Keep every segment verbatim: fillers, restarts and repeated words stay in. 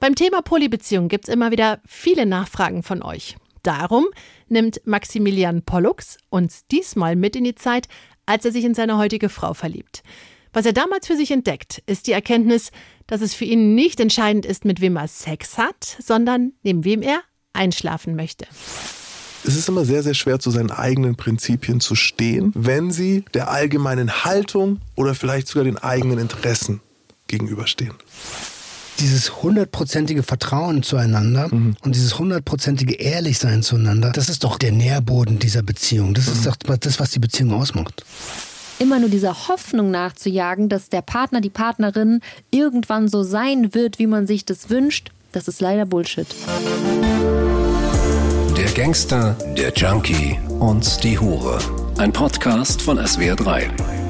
Beim Thema Polybeziehung gibt es immer wieder viele Nachfragen von euch. Darum nimmt Maximilian Pollux uns diesmal mit in die Zeit, als er sich in seine heutige Frau verliebt. Was er damals für sich entdeckt, ist die Erkenntnis, dass es für ihn nicht entscheidend ist, mit wem er Sex hat, sondern neben wem er einschlafen möchte. Es ist immer sehr, sehr schwer, zu seinen eigenen Prinzipien zu stehen, wenn sie der allgemeinen Haltung oder vielleicht sogar den eigenen Interessen gegenüberstehen. Dieses hundertprozentige Vertrauen zueinander mhm. und dieses hundertprozentige Ehrlichsein zueinander, das ist doch der Nährboden dieser Beziehung. Das mhm. ist doch das, was die Beziehung ausmacht. Immer nur dieser Hoffnung nachzujagen, dass der Partner, die Partnerin irgendwann so sein wird, wie man sich das wünscht, das ist leider Bullshit. Der Gangster, der Junkie und die Hure. Ein Podcast von S W R drei.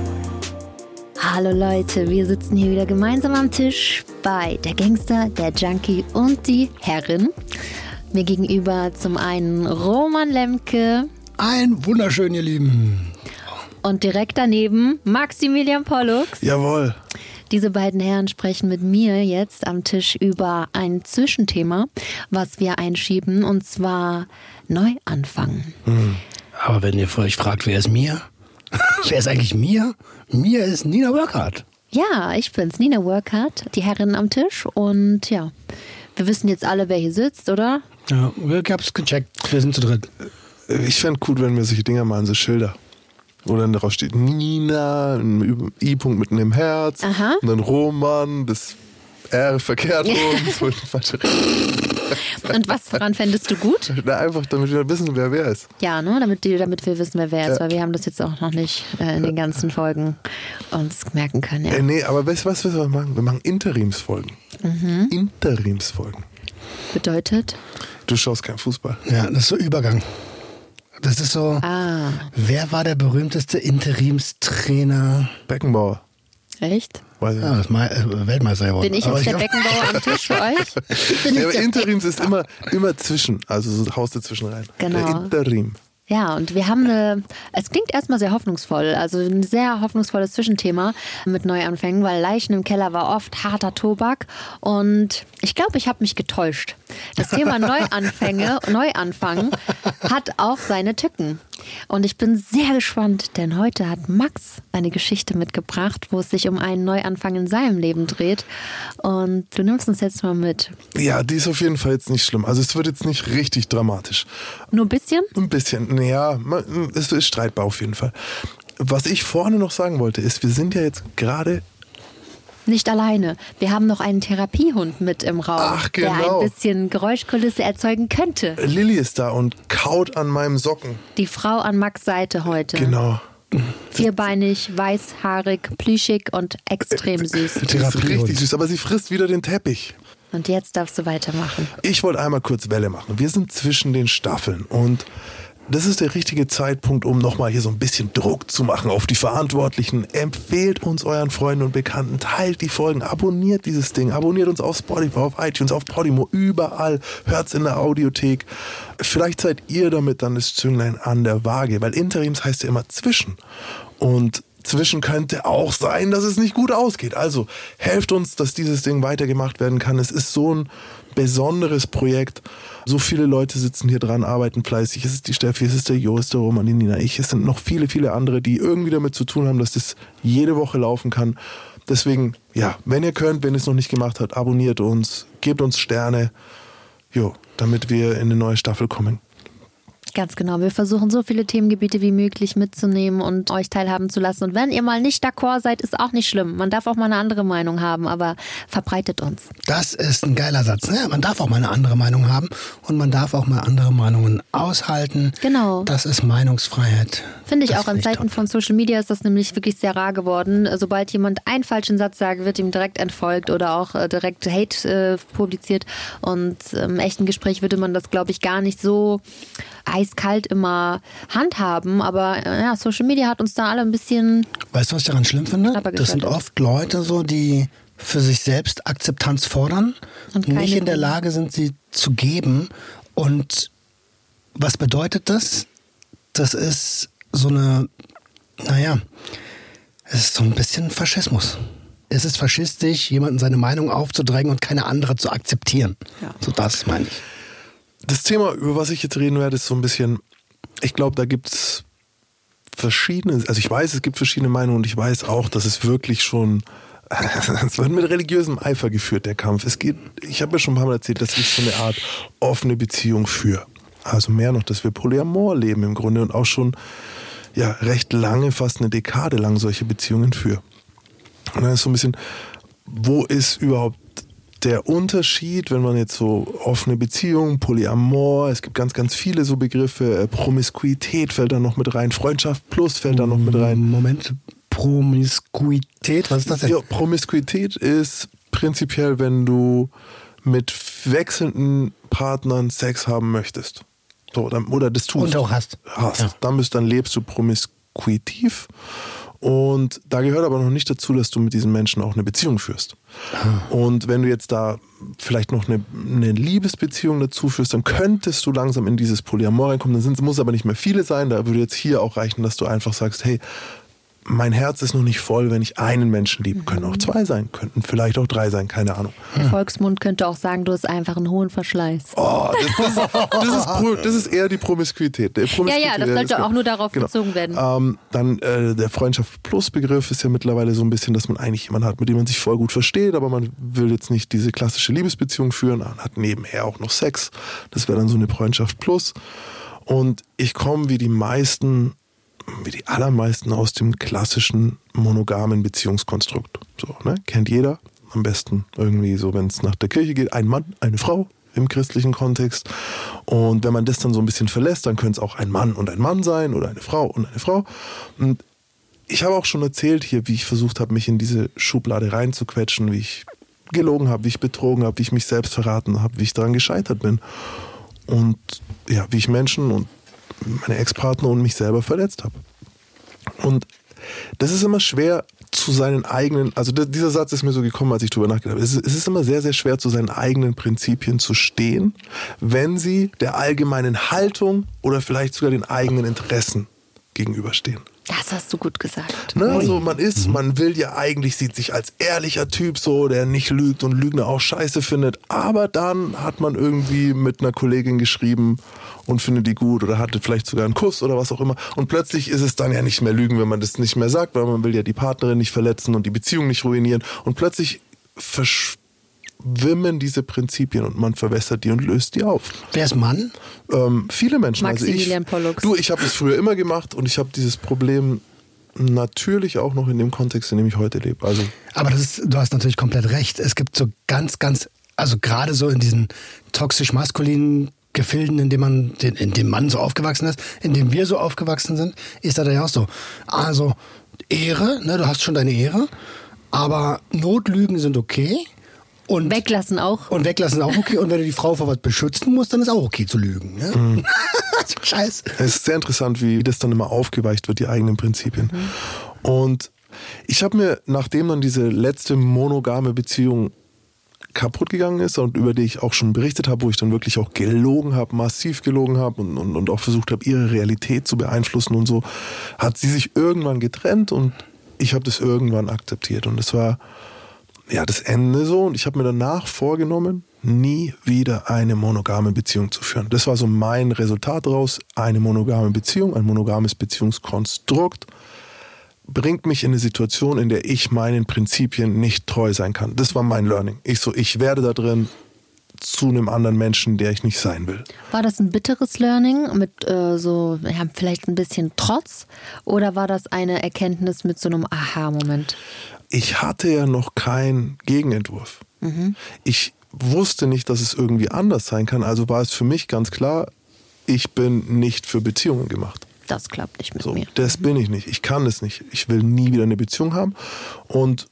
Hallo Leute, wir sitzen hier wieder gemeinsam am Tisch bei der Gangster, der Junkie und die Herrin. Mir gegenüber zum einen Roman Lemke. Ein wunderschön, ihr Lieben. Und direkt daneben Maximilian Pollux. Jawohl. Diese beiden Herren sprechen mit mir jetzt am Tisch über ein Zwischenthema, was wir einschieben, und zwar Neuanfang. Hm. Aber wenn ihr euch fragt, wer ist Mia? Wer ist eigentlich Mia? Mia ist Nina Burkhardt. Ja, ich bin's, Nina Burkhardt, die Herrin am Tisch. Und ja, wir wissen jetzt alle, wer hier sitzt, oder? Ja, ich hab's gecheckt. Wir sind zu dritt. Ich fände gut, wenn wir solche Dinger malen, so Schilder. Wo dann darauf steht Nina, ein I-Punkt mitten im Herz. Aha. Und dann Roman, das R verkehrt rum. Und was daran fändest du gut? Na, einfach, damit wir wissen, wer wer ist. Ja, ne? damit, die, damit wir wissen, wer wer ist. Ja. Weil wir haben das jetzt auch noch nicht äh, in den ganzen Folgen uns merken können. Ja. Äh, nee, aber weißt du, was wir machen? Wir machen Interimsfolgen. Mhm. Interimsfolgen. Bedeutet? Du schaust keinen Fußball. Ja, das ist so Übergang. Das ist so, ah. Wer war der berühmteste Interimstrainer? Beckenbauer. Echt? Weiß ich ja, das ist äh, Weltmeister geworden. Bin ich jetzt der Beckenbauer am Tisch für euch? Ja, aber Interims ist immer, immer zwischen, also so haust du zwischen rein. Genau. Der Interim. Ja, und wir haben eine, es klingt erstmal sehr hoffnungsvoll, also ein sehr hoffnungsvolles Zwischenthema mit Neuanfängen, weil Leichen im Keller war oft harter Tobak und ich glaube, ich habe mich getäuscht. Das Thema Neuanfänge, Neuanfang hat auch seine Tücken. Und ich bin sehr gespannt, denn heute hat Max eine Geschichte mitgebracht, wo es sich um einen Neuanfang in seinem Leben dreht. Und du nimmst uns jetzt mal mit. Ja, die ist auf jeden Fall jetzt nicht schlimm. Also es wird jetzt nicht richtig dramatisch. Nur ein bisschen? Ein bisschen, ja, es ist streitbar auf jeden Fall. Was ich vorne noch sagen wollte, ist, wir sind ja jetzt gerade... Nicht alleine. Wir haben noch einen Therapiehund mit im Raum, Ach, genau. der ein bisschen Geräuschkulisse erzeugen könnte. Lilly ist da und kaut an meinem Socken. Die Frau an Max' Seite heute. Genau. Vierbeinig, weißhaarig, plüschig und extrem süß. Die ist richtig süß, aber sie frisst wieder den Teppich. Und jetzt darfst du weitermachen. Ich wollte einmal kurz Welle machen. Wir sind zwischen den Staffeln und das ist der richtige Zeitpunkt, um nochmal hier so ein bisschen Druck zu machen auf die Verantwortlichen. Empfehlt uns euren Freunden und Bekannten, teilt die Folgen, abonniert dieses Ding, abonniert uns auf Spotify, auf iTunes, auf Podimo, überall, hört's in der Audiothek. Vielleicht seid ihr damit dann das Zünglein an der Waage, weil Interims heißt ja immer zwischen. Und zwischen könnte auch sein, dass es nicht gut ausgeht. Also helft uns, dass dieses Ding weitergemacht werden kann. Es ist so ein besonderes Projekt. So viele Leute sitzen hier dran, arbeiten fleißig. Es ist die Steffi, es ist der Jo, es ist der Roman, die Nina, ich. Es sind noch viele, viele andere, die irgendwie damit zu tun haben, dass das jede Woche laufen kann. Deswegen, ja, wenn ihr könnt, wenn ihr es noch nicht gemacht habt, abonniert uns, gebt uns Sterne, jo, damit wir in eine neue Staffel kommen. Ganz genau. Wir versuchen so viele Themengebiete wie möglich mitzunehmen und euch teilhaben zu lassen. Und wenn ihr mal nicht d'accord seid, ist auch nicht schlimm. Man darf auch mal eine andere Meinung haben, aber verbreitet uns. Das ist ein geiler Satz. Ne? Man darf auch mal eine andere Meinung haben und man darf auch mal andere Meinungen aushalten. Genau. Das ist Meinungsfreiheit. Finde ich das auch. In Zeiten top. Von Social Media ist das nämlich wirklich sehr rar geworden. Sobald jemand einen falschen Satz sagt, wird ihm direkt entfolgt oder auch direkt Hate äh, publiziert. Und im echten Gespräch würde man das, glaube ich, gar nicht so eiskalt immer handhaben, aber ja, Social Media hat uns da alle ein bisschen... Weißt du, was ich daran schlimm finde? Das sind oft Leute so, die für sich selbst Akzeptanz fordern und nicht in der Lage sind, sie zu geben. Und was bedeutet das? Das ist so eine, naja, es ist so ein bisschen Faschismus. es ist faschistisch, jemandem seine Meinung aufzudrängen und keine andere zu akzeptieren. Ja. So das meine ich. Das Thema, über was ich jetzt reden werde, ist so ein bisschen, ich glaube, da gibt es verschiedene, also ich weiß, es gibt verschiedene Meinungen und ich weiß auch, dass es wirklich schon, es wird mit religiösem Eifer geführt, der Kampf. Es geht, ich habe ja schon ein paar Mal erzählt, dass ich so eine Art offene Beziehung führe. Also mehr noch, dass wir Polyamor leben im Grunde und auch schon ja, recht lange, fast eine Dekade lang solche Beziehungen führe. Und dann ist so ein bisschen, wo ist überhaupt der Unterschied, wenn man jetzt so offene Beziehungen, Polyamor, es gibt ganz, ganz viele so Begriffe, Promiskuität fällt da noch mit rein, Freundschaft plus fällt da noch mit rein. Moment, Promiskuität, was ist das denn? Ja, Promiskuität ist prinzipiell, wenn du mit wechselnden Partnern Sex haben möchtest. So, dann, oder das tust. Und auch hast. hast. Ja. Dann, bist, dann lebst du promiskuitiv. Und da gehört aber noch nicht dazu, dass du mit diesen Menschen auch eine Beziehung führst. Ah. Und wenn du jetzt da vielleicht noch eine, eine Liebesbeziehung dazu führst, dann könntest du langsam in dieses Polyamor reinkommen. Dann muss aber nicht mehr viele sein. Da würde jetzt hier auch reichen, dass du einfach sagst, hey, mein Herz ist noch nicht voll, wenn ich einen Menschen liebe. Mhm. Können auch zwei sein, könnten vielleicht auch drei sein, keine Ahnung. Der Volksmund könnte auch sagen, du hast einfach einen hohen Verschleiß. Oh, das, das, das, ist, das ist eher die Promiskuität. Promiskuität ja, ja, das sollte auch nur darauf genau. bezogen werden. Ähm, dann äh, der Freundschaft-Plus-Begriff ist ja mittlerweile so ein bisschen, dass man eigentlich jemanden hat, mit dem man sich voll gut versteht, aber man will jetzt nicht diese klassische Liebesbeziehung führen, man hat nebenher auch noch Sex. Das wäre dann so eine Freundschaft-Plus. Und ich komme wie die meisten wie die allermeisten aus dem klassischen monogamen Beziehungskonstrukt. So, ne? Kennt jeder. Am besten irgendwie so, wenn es nach der Kirche geht, ein Mann, eine Frau im christlichen Kontext. Und wenn man das dann so ein bisschen verlässt, dann könnte es auch ein Mann und ein Mann sein oder eine Frau und eine Frau. Und ich habe auch schon erzählt hier, wie ich versucht habe, mich in diese Schublade reinzuquetschen, wie ich gelogen habe, wie ich betrogen habe, wie ich mich selbst verraten habe, wie ich daran gescheitert bin. Und ja, wie ich Menschen und meine Ex-Partner und mich selber verletzt habe. Und das ist immer schwer zu seinen eigenen, also dieser Satz ist mir so gekommen, als ich drüber nachgedacht habe. Es ist, es ist immer sehr, sehr schwer, zu seinen eigenen Prinzipien zu stehen, wenn sie der allgemeinen Haltung oder vielleicht sogar den eigenen Interessen gegenüberstehen. Das hast du gut gesagt. Ne, also man ist, man will ja eigentlich, sieht sich als ehrlicher Typ so, der nicht lügt und Lügner auch scheiße findet, aber dann hat man irgendwie mit einer Kollegin geschrieben und findet die gut oder hatte vielleicht sogar einen Kuss oder was auch immer und plötzlich ist es dann ja nicht mehr Lügen, wenn man das nicht mehr sagt, weil man will ja die Partnerin nicht verletzen und die Beziehung nicht ruinieren und plötzlich verschwimmen diese Prinzipien und man verwässert die und löst die auf. Wer ist Mann? Ähm, viele Menschen. Maximilian also ich, Pollux. Du, ich habe das früher immer gemacht und ich habe dieses Problem natürlich auch noch in dem Kontext, in dem ich heute lebe. Also aber das ist, du hast natürlich komplett recht. Es gibt so ganz, ganz, also gerade so in diesen toxisch-maskulinen Gefilden, in dem man, in dem Mann so aufgewachsen ist, in dem wir so aufgewachsen sind, ist das ja auch so. Also Ehre, ne, du hast schon deine Ehre, aber Notlügen sind okay. Und weglassen auch. Und weglassen auch okay. Und wenn du die Frau vor was beschützen musst, dann ist auch okay zu lügen. Ne? Mhm. Scheiß. Es ist sehr interessant, wie das dann immer aufgeweicht wird, die eigenen Prinzipien. Mhm. Und ich habe mir, nachdem dann diese letzte monogame Beziehung kaputt gegangen ist und über die ich auch schon berichtet habe, wo ich dann wirklich auch gelogen habe, massiv gelogen habe und, und, und auch versucht habe, ihre Realität zu beeinflussen und so, hat sie sich irgendwann getrennt und ich habe das irgendwann akzeptiert. Und es war ja das Ende so und ich habe mir danach vorgenommen, nie wieder eine monogame Beziehung zu führen. Das war so mein Resultat daraus. Eine monogame Beziehung, ein monogames Beziehungskonstrukt bringt mich in eine Situation, in der ich meinen Prinzipien nicht treu sein kann. Das war mein Learning. Ich so, ich werde da drin zu einem anderen Menschen, der ich nicht sein will. War das ein bitteres Learning mit äh, so, ja, vielleicht ein bisschen Trotz? Oder war das eine Erkenntnis mit so einem Aha-Moment? Ich hatte ja noch keinen Gegenentwurf. Mhm. Ich wusste nicht, dass es irgendwie anders sein kann. Also war es für mich ganz klar, ich bin nicht für Beziehungen gemacht. Das klappt nicht mit so, mir. Das bin ich nicht. Ich kann es nicht. Ich will nie wieder eine Beziehung haben. Und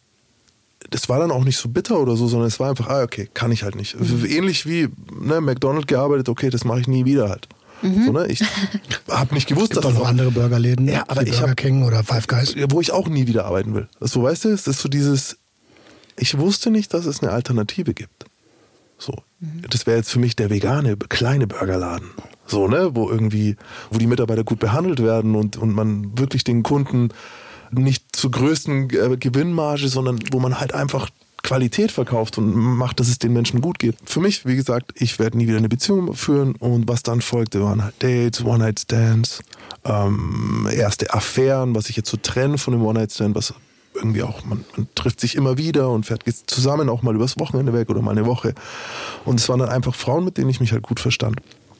das war dann auch nicht so bitter oder so, sondern es war einfach, ah, okay, kann ich halt nicht. Mhm. Ähnlich wie ne, McDonald's gearbeitet, okay, das mache ich nie wieder halt. Mhm. So, ne? Ich habe nicht gewusst, dass es noch auch andere Burgerläden, ja, aber ich Burger hab, King oder Five Guys, wo ich auch nie wieder arbeiten will. So, weißt du, es ist so dieses, ich wusste nicht, dass es eine Alternative gibt. So, mhm. Das wäre jetzt für mich der vegane kleine Burgerladen. So, ne, wo irgendwie, wo die Mitarbeiter gut behandelt werden und, und man wirklich den Kunden nicht zur größten äh, Gewinnmarge, sondern wo man halt einfach Qualität verkauft und macht, dass es den Menschen gut geht. Für mich, wie gesagt, ich werde nie wieder eine Beziehung führen und was dann folgte, waren halt Dates, One-Night-Stands, ähm, erste Affären, was ich jetzt so trenne von dem One-Night-Stand, was irgendwie auch, man, man trifft sich immer wieder und fährt zusammen auch mal übers Wochenende weg oder mal eine Woche. Und es waren dann einfach Frauen, mit denen ich mich halt gut verstand.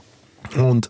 Und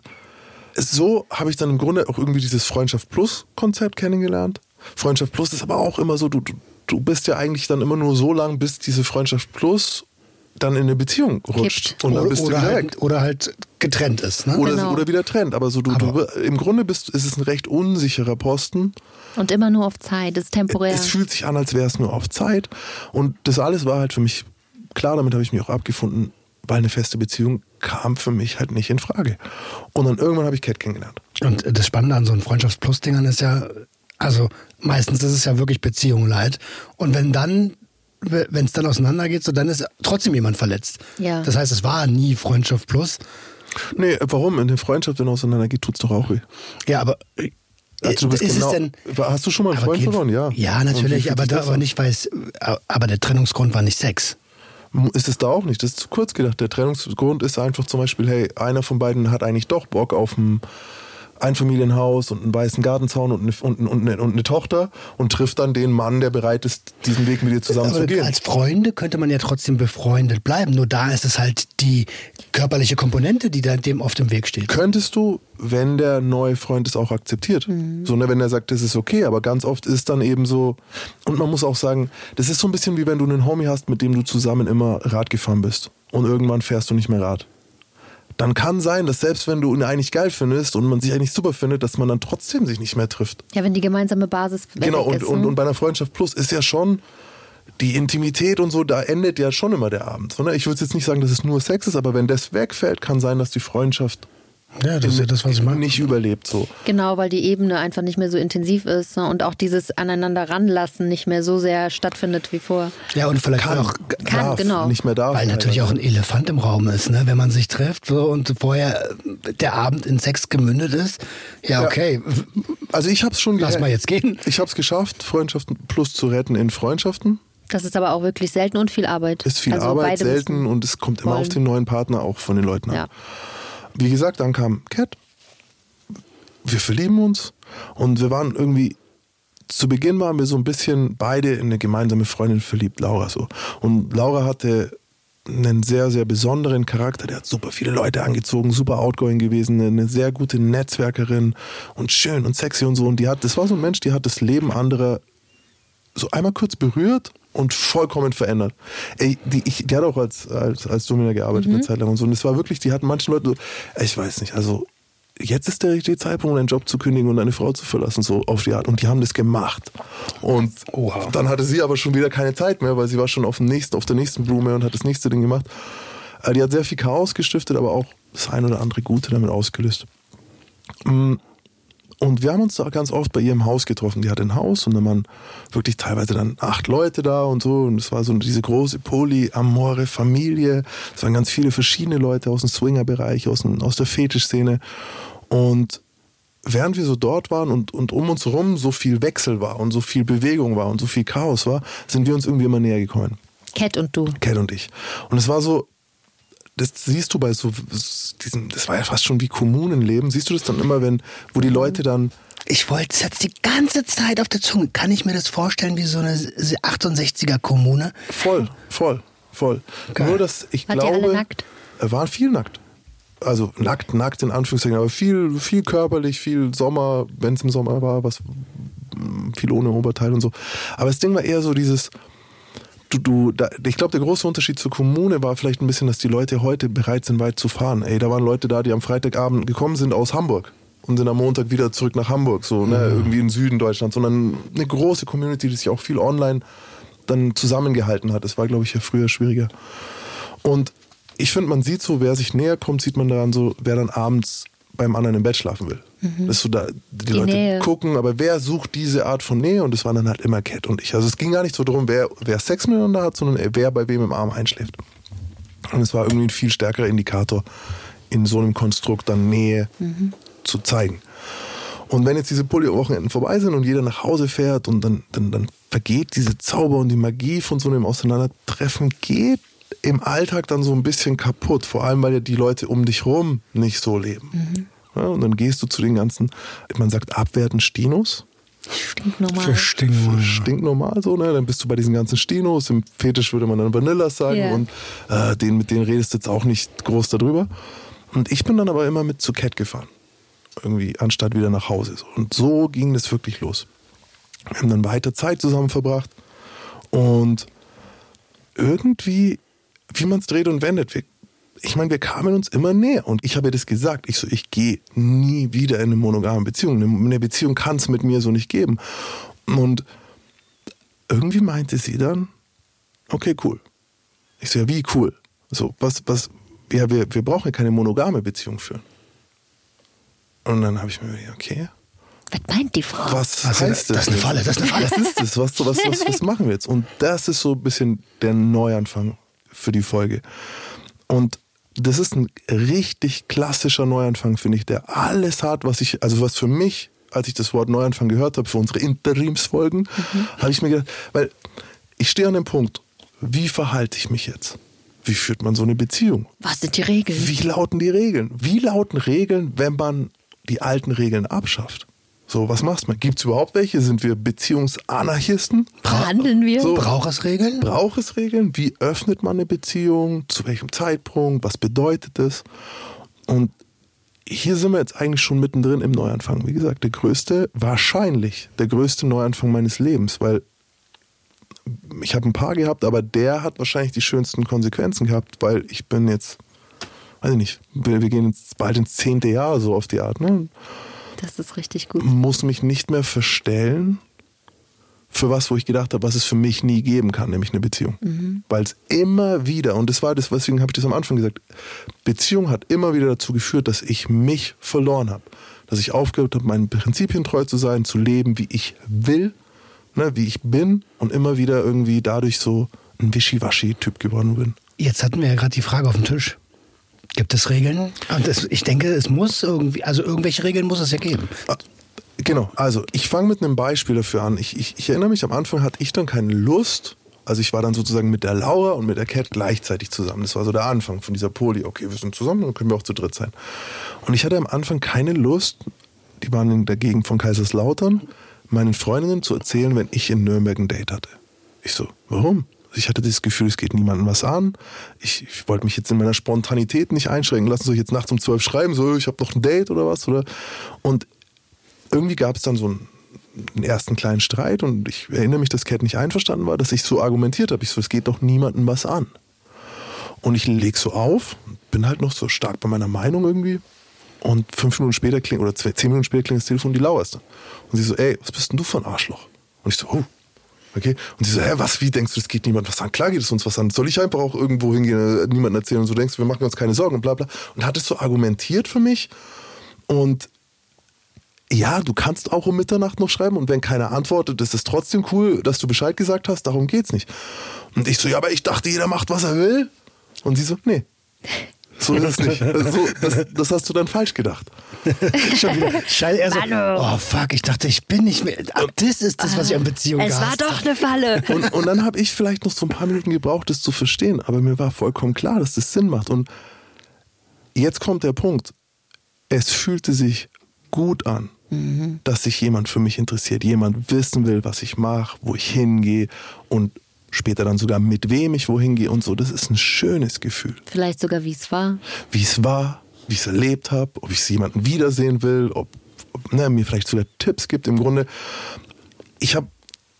so habe ich dann im Grunde auch irgendwie dieses Freundschaft Plus Konzept kennengelernt. Freundschaft Plus ist aber auch immer so, du, du Du bist ja eigentlich dann immer nur so lang, bis diese Freundschaft Plus dann in eine Beziehung rutscht. Kippt. Und dann bist oder, du wieder halt, weg. Oder halt getrennt ist. Ne? Oder, genau. oder wieder trennt. Aber, so du, aber du, im Grunde bist, ist es ein recht unsicherer Posten. Und immer nur auf Zeit, das ist temporär. Es fühlt sich an, als wäre es nur auf Zeit. Und das alles war halt für mich klar, damit habe ich mich auch abgefunden, weil eine feste Beziehung kam für mich halt nicht in Frage. Und dann irgendwann habe ich Cat kennengelernt. Und das Spannende an so einen Freundschafts-Plus-Dingern ist ja, also meistens ist es ja wirklich Beziehung leid. Und wenn dann, wenn es dann auseinandergeht, so dann ist trotzdem jemand verletzt. Ja. Das heißt, es war nie Freundschaft plus. Nee, warum? In der Freundschaft, wenn es auseinandergeht, tut es doch auch weh. Ja, aber also du bist ist genau, es denn, hast du schon mal einen Freund verloren? Ja. Ja, natürlich, aber, da, aber nicht, weil es, aber der Trennungsgrund war nicht Sex. Ist es da auch nicht. Das ist zu kurz gedacht. Der Trennungsgrund ist einfach zum Beispiel, hey, einer von beiden hat eigentlich doch Bock auf ein Einfamilienhaus und einen weißen Gartenzaun und eine, und, und, eine, und eine Tochter und trifft dann den Mann, der bereit ist, diesen Weg mit dir zusammen aber zu gehen. Als Freunde könnte man ja trotzdem befreundet bleiben. Nur da ist es halt die körperliche Komponente, die da dem auf dem Weg steht. Könntest du, wenn der neue Freund es auch akzeptiert. Mhm. So, ne, wenn er sagt, das ist okay, aber ganz oft ist es dann eben so, und man muss auch sagen, das ist so ein bisschen wie wenn du einen Homie hast, mit dem du zusammen immer Rad gefahren bist und irgendwann fährst du nicht mehr Rad. Dann kann sein, dass selbst wenn du ihn eigentlich geil findest und man sich eigentlich super findet, dass man dann trotzdem sich nicht mehr trifft. Ja, wenn die gemeinsame Basis weg genau, und, ist. und, ne? und bei einer Freundschaft Plus ist ja schon die Intimität und so, da endet ja schon immer der Abend. Ich würde jetzt nicht sagen, dass es nur Sex ist, aber wenn das wegfällt, kann sein, dass die Freundschaft ja, das ist ja das, was ich meine. nicht überlebt. So. Genau, weil die Ebene einfach nicht mehr so intensiv ist, ne? Und auch dieses aneinander ranlassen nicht mehr so sehr stattfindet wie vorher. Ja, und vielleicht kann, auch kann, darf, genau. nicht mehr darf. Weil natürlich auch ein Elefant im Raum ist, ne? Wenn man sich trifft so, und vorher der Abend in Sex gemündet ist. Ja, okay. Ja. Also ich habe es schon Lass mal jetzt gehen. Ich habe es geschafft, Freundschaften Plus zu retten in Freundschaften. Das ist aber auch wirklich selten und viel Arbeit. Ist viel also Arbeit, selten und es kommt immer wollen. auf den neuen Partner auch von den Leuten an. Ja. Wie gesagt, dann kam Cat. Wir verlieben uns und wir waren irgendwie, zu Beginn waren wir so ein bisschen beide in eine gemeinsame Freundin verliebt, Laura so. Und Laura hatte einen sehr, sehr besonderen Charakter, der hat super viele Leute angezogen, super outgoing gewesen, eine sehr gute Netzwerkerin und schön und sexy und so. Und die hat, das war so ein Mensch, die hat das Leben anderer so einmal kurz berührt und vollkommen verändert. Ey, die, ich, die hat auch als, als, als Domina gearbeitet mhm. eine Zeit lang und so. Und es war wirklich, die hatten manchen Leuten so, ich weiß nicht, also jetzt ist der richtige Zeitpunkt, einen Job zu kündigen und eine Frau zu verlassen, so auf die Art. Und die haben das gemacht. Und Oha. Dann hatte sie aber schon wieder keine Zeit mehr, weil sie war schon auf, dem nächsten, auf der nächsten Blume und hat das nächste Ding gemacht. Die hat sehr viel Chaos gestiftet, aber auch das ein oder andere Gute damit ausgelöst. Und wir haben uns da ganz oft bei ihr im Haus getroffen. Die hatte ein Haus und dann waren wirklich teilweise dann acht Leute da und so. Und es war so diese große polyamore Familie. Es waren ganz viele verschiedene Leute aus dem Swinger-Bereich, aus, dem, aus der Fetischszene. Und während wir so dort waren und, und um uns herum so viel Wechsel war und so viel Bewegung war und so viel Chaos war, sind wir uns irgendwie immer näher gekommen. Cat und du. Cat und ich. Und es war so, das siehst du bei so diesem, das war ja fast schon wie Kommunenleben, siehst du das dann immer, wenn, wo die Leute dann... Ich wollte es jetzt die ganze Zeit auf der Zunge. Kann ich mir das vorstellen wie so eine achtundsechziger Kommune? Voll, voll, voll. Geil. Nur, dass ich Wart glaube... ihr alle nackt? Waren viel nackt. Also nackt, nackt in Anführungszeichen, aber viel, viel körperlich, viel Sommer, wenn es im Sommer war, was viel ohne Oberteil und so. Aber das Ding war eher so dieses... Du, du, da, ich glaube, der große Unterschied zur Kommune war vielleicht ein bisschen, dass die Leute heute bereit sind, weit zu fahren. Ey, da waren Leute da, die am Freitagabend gekommen sind aus Hamburg und sind am Montag wieder zurück nach Hamburg, so, ne, mhm. irgendwie im Süden Deutschlands, sondern eine große Community, die sich auch viel online dann zusammengehalten hat. Das war, glaube ich, ja früher schwieriger. Und ich finde, man sieht so, wer sich näher kommt, sieht man daran so, wer dann abends beim anderen im Bett schlafen will. Mhm. Das ist so da, die, die Leute Nähe. Gucken, aber wer sucht diese Art von Nähe? Und das waren dann halt immer Cat und ich. Also es ging gar nicht so darum, wer, wer Sex miteinander hat, sondern wer bei wem im Arm einschläft. Und es war irgendwie ein viel stärkerer Indikator, in so einem Konstrukt dann Nähe mhm. zu zeigen. Und wenn jetzt diese Poly-Wochenenden vorbei sind und jeder nach Hause fährt und dann, dann, dann vergeht diese Zauber und die Magie von so einem Auseinandertreffen, geht im Alltag dann so ein bisschen kaputt. Vor allem, weil ja die Leute um dich rum nicht so leben. Mhm. Ja, und dann gehst du zu den ganzen, man sagt abwertend Stinos. Stinknormal. Für stinknormal. Für stinknormal so, ne? Dann bist du bei diesen ganzen Stinos. Im Fetisch würde man dann Vanillas sagen. Yeah. Und äh, den, mit denen redest du jetzt auch nicht groß darüber. Und ich bin dann aber immer mit zu Cat gefahren. Irgendwie, anstatt wieder nach Hause. Und so ging das wirklich los. Wir haben dann weiter Zeit zusammen verbracht. Und irgendwie, wie man es dreht und wendet, wir, ich meine, wir kamen uns immer näher. Und ich habe ihr das gesagt. Ich so, ich gehe nie wieder in eine monogame Beziehung. Eine Beziehung kann es mit mir so nicht geben. Und irgendwie meinte sie dann, okay, cool. Ich so, ja, wie cool? So, was, was, ja, wir, wir brauchen ja keine monogame Beziehung führen. Und dann habe ich mir gedacht, okay. Was meint die Frau? Was also, heißt das? Das ist eine Falle, das ist eine Falle. Was ist das? Was, was, was, was machen wir jetzt? Und das ist so ein bisschen der Neuanfang für die Folge. Und das ist ein richtig klassischer Neuanfang, finde ich, der alles hat, was ich, also was für mich, als ich das Wort Neuanfang gehört habe, für unsere Interimsfolgen, mhm. habe ich mir gedacht, weil ich stehe an dem Punkt, wie verhalte ich mich jetzt? Wie führt man so eine Beziehung? Was sind die Regeln? Wie lauten die Regeln? Wie lauten Regeln, wenn man die alten Regeln abschafft? So, was machst du? Gibt es überhaupt welche? Sind wir Beziehungsanarchisten? Handeln wir? So, braucht es Regeln? Braucht es Regeln? Wie öffnet man eine Beziehung? Zu welchem Zeitpunkt? Was bedeutet das? Und hier sind wir jetzt eigentlich schon mittendrin im Neuanfang. Wie gesagt, der größte, wahrscheinlich der größte Neuanfang meines Lebens, weil ich habe ein paar gehabt, aber der hat wahrscheinlich die schönsten Konsequenzen gehabt, weil ich bin jetzt, weiß ich nicht, wir, wir gehen jetzt bald ins zehnte Jahr so auf die Art, ne? Das ist richtig gut. Muss mich nicht mehr verstellen für was, wo ich gedacht habe, was es für mich nie geben kann, nämlich eine Beziehung. Mhm. Weil es immer wieder, und das war das, deswegen habe ich das am Anfang gesagt, Beziehung hat immer wieder dazu geführt, dass ich mich verloren habe. Dass ich aufgehört habe, meinen Prinzipien treu zu sein, zu leben, wie ich will, ne, wie ich bin und immer wieder irgendwie dadurch so ein Wischiwaschi-Typ geworden bin. Jetzt hatten wir ja gerade die Frage auf dem Tisch. Gibt es Regeln? Und das, ich denke, es muss irgendwie, also irgendwelche Regeln muss es ja geben. Genau, also ich fange mit einem Beispiel dafür an. Ich, ich, ich erinnere mich, am Anfang hatte ich dann keine Lust. Also ich war dann sozusagen mit der Laura und mit der Cat gleichzeitig zusammen. Das war so der Anfang von dieser Poly. Okay, wir sind zusammen, dann können wir auch zu dritt sein. Und ich hatte am Anfang keine Lust, die waren in der Gegend von Kaiserslautern, meinen Freundinnen zu erzählen, wenn ich in Nürnberg ein Date hatte. Ich so, warum? Ich hatte das Gefühl, es geht niemandem was an. Ich, ich wollte mich jetzt in meiner Spontanität nicht einschränken. Lassen Sie euch jetzt nachts um zwölf schreiben, so, ich habe noch ein Date oder was. Oder? Und irgendwie gab es dann so einen, einen ersten kleinen Streit und ich erinnere mich, dass Cat nicht einverstanden war, dass ich so argumentiert habe. Ich so, es geht doch niemandem was an. Und ich lege so auf, bin halt noch so stark bei meiner Meinung irgendwie. Und fünf Minuten später klingt, oder zehn Minuten später klingt das Telefon und die Laura ist da. Und sie so, ey, was bist denn du für ein Arschloch? Und ich so, oh. Okay. Und sie so, hä, was, wie denkst du, das geht niemand was an? Klar geht es uns was an. Soll ich einfach auch irgendwo hingehen, äh, niemandem erzählen und so denkst, wir machen uns keine Sorgen und bla bla. Und hat es so argumentiert für mich. Und ja, du kannst auch um Mitternacht noch schreiben und wenn keiner antwortet, ist es trotzdem cool, dass du Bescheid gesagt hast, darum geht's nicht. Und ich so, ja, aber ich dachte, jeder macht, was er will. Und sie so, nee. So ist es nicht. So, das, das hast du dann falsch gedacht. Schon wieder. Schall er so, oh fuck, ich dachte, ich bin nicht mehr. Ach, das ist das, was ich an Beziehungen Es war doch eine Falle. Und, und dann habe ich vielleicht noch so ein paar Minuten gebraucht, das zu verstehen. Aber mir war vollkommen klar, dass das Sinn macht. Und jetzt kommt der Punkt. Es fühlte sich gut an, mhm. dass sich jemand für mich interessiert. Jemand wissen will, was ich mache, wo ich hingehe und später dann sogar mit wem ich wohin gehe und so. Das ist ein schönes Gefühl. Vielleicht sogar, wie es war. Wie es war, wie ich es erlebt habe, ob ich jemanden wiedersehen will, ob, ob ne, mir vielleicht sogar Tipps gibt. Im Grunde, ich habe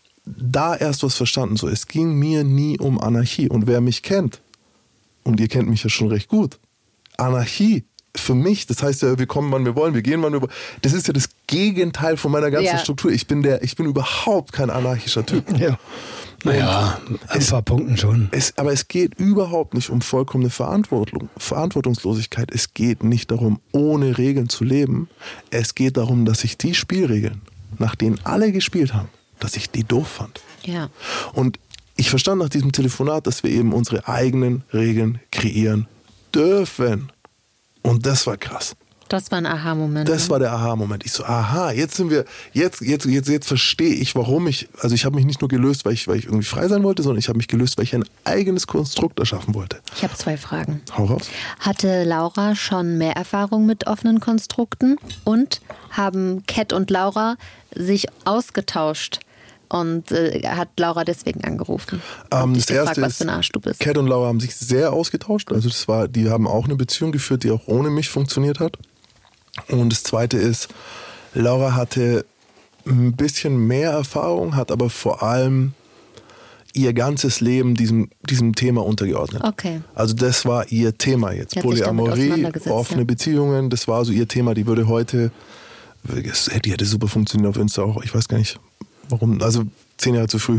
da erst was verstanden. So, es ging mir nie um Anarchie. Und wer mich kennt, und ihr kennt mich ja schon recht gut, Anarchie für mich, das heißt ja, wir kommen, wann wir wollen, wir gehen, wann wir wollen. Das ist ja das Gegenteil von meiner ganzen ja. Struktur. Ich bin, der, ich bin überhaupt kein anarchischer Typ. Ja. Naja, ein paar Punkten schon. Es, aber es geht überhaupt nicht um vollkommene Verantwortung, Verantwortungslosigkeit. Es geht nicht darum, ohne Regeln zu leben. Es geht darum, dass ich die Spielregeln, nach denen alle gespielt haben, dass ich die doof fand. Ja. Und ich verstand nach diesem Telefonat, dass wir eben unsere eigenen Regeln kreieren dürfen. Und das war krass. Das war ein Aha-Moment. Das ne? war der Aha-Moment. Ich so, aha, jetzt sind wir, jetzt, jetzt, jetzt, jetzt verstehe ich, warum ich, also ich habe mich nicht nur gelöst, weil ich, weil ich irgendwie frei sein wollte, sondern ich habe mich gelöst, weil ich ein eigenes Konstrukt erschaffen wollte. Ich habe zwei Fragen. Hau raus. Hatte Laura schon mehr Erfahrung mit offenen Konstrukten? Und haben Cat und Laura sich ausgetauscht? Und äh, hat Laura deswegen angerufen? Ähm, das gefragt, erste was ist, für ein Arsch du bist. Cat und Laura haben sich sehr ausgetauscht. Also das war, die haben auch eine Beziehung geführt, die auch ohne mich funktioniert hat. Und das zweite ist, Laura hatte ein bisschen mehr Erfahrung, hat aber vor allem ihr ganzes Leben diesem, diesem Thema untergeordnet. Okay. Also das war ihr Thema jetzt. Polyamorie, offene ja. Beziehungen, das war so ihr Thema. Die würde heute, die hätte super funktioniert auf Insta auch, ich weiß gar nicht. Warum? Also zehn Jahre zu früh.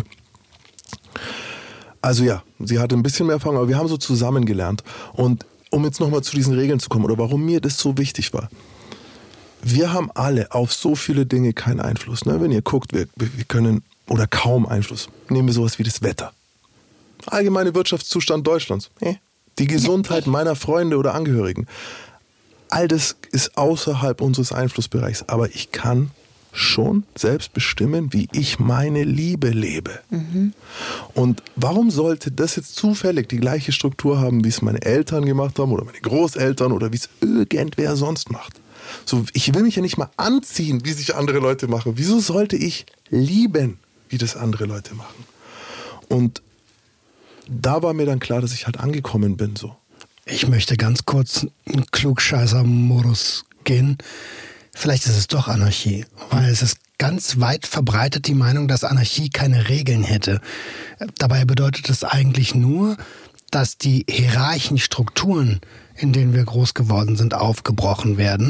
Also ja, sie hatte ein bisschen mehr Erfahrung, aber wir haben so zusammen gelernt. Und um jetzt nochmal zu diesen Regeln zu kommen oder warum mir das so wichtig war. Wir haben alle auf so viele Dinge keinen Einfluss. Ne? Wenn ihr guckt, wir, wir können, oder kaum Einfluss. Nehmen wir sowas wie das Wetter. Allgemeine Wirtschaftszustand Deutschlands. Die Gesundheit meiner Freunde oder Angehörigen. All das ist außerhalb unseres Einflussbereichs. Aber ich kann schon selbst bestimmen, wie ich meine Liebe lebe. Mhm. Und warum sollte das jetzt zufällig die gleiche Struktur haben, wie es meine Eltern gemacht haben oder meine Großeltern oder wie es irgendwer sonst macht? So, ich will mich ja nicht mal anziehen, wie sich andere Leute machen. Wieso sollte ich lieben, wie das andere Leute machen? Und da war mir dann klar, dass ich halt angekommen bin. So. Ich möchte ganz kurz in Klugscheißer-Modus gehen. Vielleicht ist es doch Anarchie, weil es ist ganz weit verbreitet die Meinung, dass Anarchie keine Regeln hätte. Dabei bedeutet es eigentlich nur, dass die hierarchischen Strukturen, in denen wir groß geworden sind, aufgebrochen werden.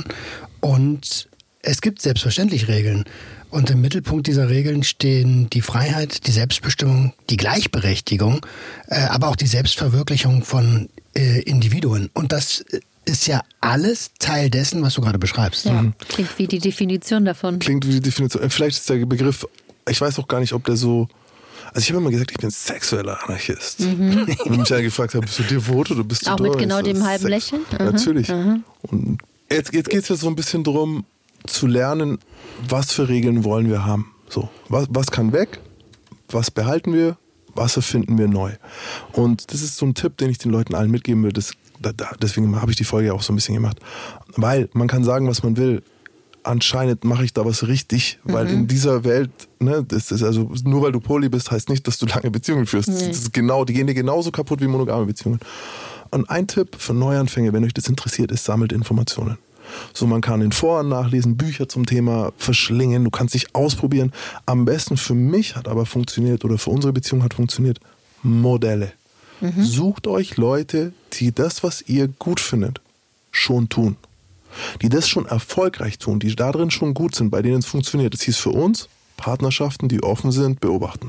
Und es gibt selbstverständlich Regeln. Und im Mittelpunkt dieser Regeln stehen die Freiheit, die Selbstbestimmung, die Gleichberechtigung, äh, aber auch die Selbstverwirklichung von äh, Individuen. Und das ist ja alles Teil dessen, was du gerade beschreibst. Ja, klingt wie die Definition davon. Klingt wie die Definition. Vielleicht ist der Begriff, ich weiß auch gar nicht, ob der so... Also ich habe immer gesagt, ich bin sexueller Anarchist. Mhm. Und mich ja gefragt habe, bist du devot oder bist du auch doll? mit genau dem Sex? halben Lächeln? Mhm. Natürlich. Mhm. Und jetzt, jetzt geht es ja so ein bisschen darum, zu lernen, was für Regeln wollen wir haben. So, was, was kann weg? Was behalten wir? Was erfinden wir neu? Und das ist so ein Tipp, den ich den Leuten allen mitgeben will. Das, da, deswegen habe ich die Folge auch so ein bisschen gemacht. Weil man kann sagen, was man will. Anscheinend mache ich da was richtig, weil mhm. in dieser Welt, ne, das ist also nur weil du Poly bist, heißt nicht, dass du lange Beziehungen führst. Mhm. Das ist genau, die gehen dir genauso kaputt wie monogame Beziehungen. Und ein Tipp für Neuanfänger, wenn euch das interessiert, ist, sammelt Informationen. So, man kann in Foren nachlesen, Bücher zum Thema verschlingen, du kannst dich ausprobieren. Am besten für mich hat aber funktioniert, oder für unsere Beziehung hat funktioniert, Modelle. Mhm. Sucht euch Leute, die das, was ihr gut findet, schon tun. Die das schon erfolgreich tun, die da drin schon gut sind, bei denen es funktioniert. Das hieß für uns, Partnerschaften, die offen sind, beobachten.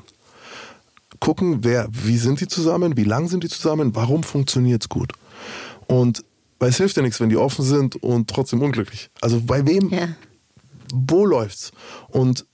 Gucken, wer, wie sind die zusammen, wie lang sind die zusammen, warum funktioniert es gut. Und weil es hilft ja nichts, wenn die offen sind und trotzdem unglücklich. Also bei wem, ja. wo läuft's? Und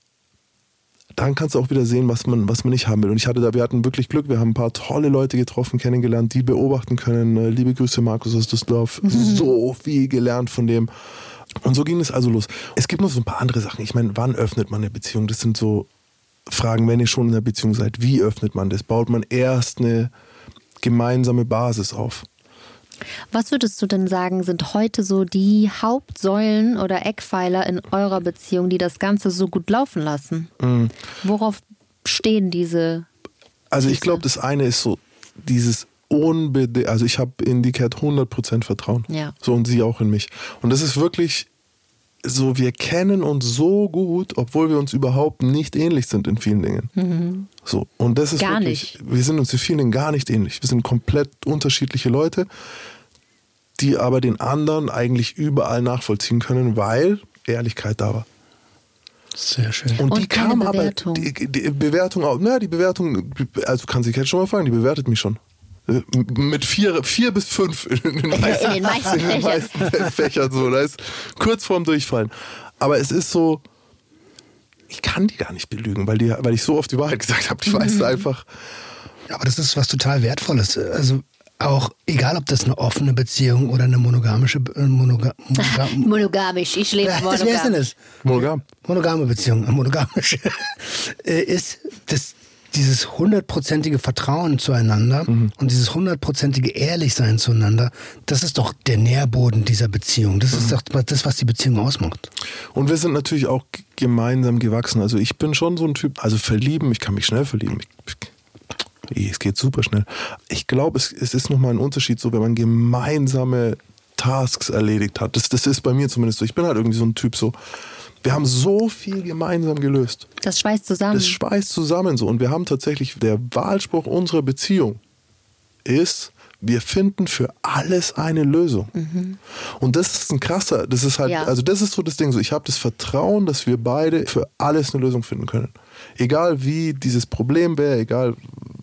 dann kannst du auch wieder sehen, was man, was man nicht haben will. Und ich hatte da, wir hatten wirklich Glück, wir haben ein paar tolle Leute getroffen, kennengelernt, die beobachten können. Liebe Grüße, Markus aus Düsseldorf. Mhm. So viel gelernt von dem. Und so ging es also los. Es gibt noch so ein paar andere Sachen. Ich meine, wann öffnet man eine Beziehung? Das sind so Fragen, wenn ihr schon in einer Beziehung seid. Wie öffnet man das? Baut man erst eine gemeinsame Basis auf? Was würdest du denn sagen, sind heute so die Hauptsäulen oder Eckpfeiler in eurer Beziehung, die das Ganze so gut laufen lassen? Mhm. Worauf stehen diese? Also ich glaube, das eine ist so dieses unbedingt, also ich habe in die Cat hundert Prozent Vertrauen. Ja. So, und sie auch in mich. Und das ist wirklich so, wir kennen uns so gut, obwohl wir uns überhaupt nicht ähnlich sind in vielen Dingen. Mhm. So, und das ist gar wirklich, nicht. Wir sind uns in vielen Dingen gar nicht ähnlich. Wir sind komplett unterschiedliche Leute, die aber den anderen eigentlich überall nachvollziehen können, weil Ehrlichkeit da war. Sehr schön. Und, und die kam Bewertung. aber, die, die Bewertung auch, na, die Bewertung, also kann sich jetzt schon mal fragen, die bewertet mich schon. Mit vier, vier bis fünf in den meisten, in den meisten, in den meisten Fächern. So, da ist kurz vorm Durchfallen. Aber es ist so, ich kann die gar nicht belügen, weil, die, weil ich so oft die Wahrheit gesagt habe. Ich weiß es einfach. Aber das ist was total Wertvolles. Also auch, egal ob das eine offene Beziehung oder eine monogamische äh, monoga, monoga, monogamisch, ich lebe monogam. Wer ist denn das? Monogam. Monogame Beziehung, monogamisch ist das, dieses hundertprozentige Vertrauen zueinander mhm. und dieses hundertprozentige Ehrlichsein zueinander, das ist doch der Nährboden dieser Beziehung. Das mhm. ist doch das, was die Beziehung ausmacht. Und wir sind natürlich auch gemeinsam gewachsen. Also ich bin schon so ein Typ, also verlieben, ich kann mich schnell verlieben. Ich, es geht super schnell. Ich glaube, es, es ist nochmal ein Unterschied, so wenn man gemeinsame Tasks erledigt hat. Das, das ist bei mir zumindest so. Ich bin halt irgendwie so ein Typ so, wir haben so viel gemeinsam gelöst. Das schweißt zusammen. Das schweißt zusammen so. Und wir haben tatsächlich, der Wahlspruch unserer Beziehung ist, wir finden für alles eine Lösung. Mhm. Und das ist ein krasser, das ist halt, ja. also das ist so das Ding, so ich habe das Vertrauen, dass wir beide für alles eine Lösung finden können. Egal wie dieses Problem wäre, egal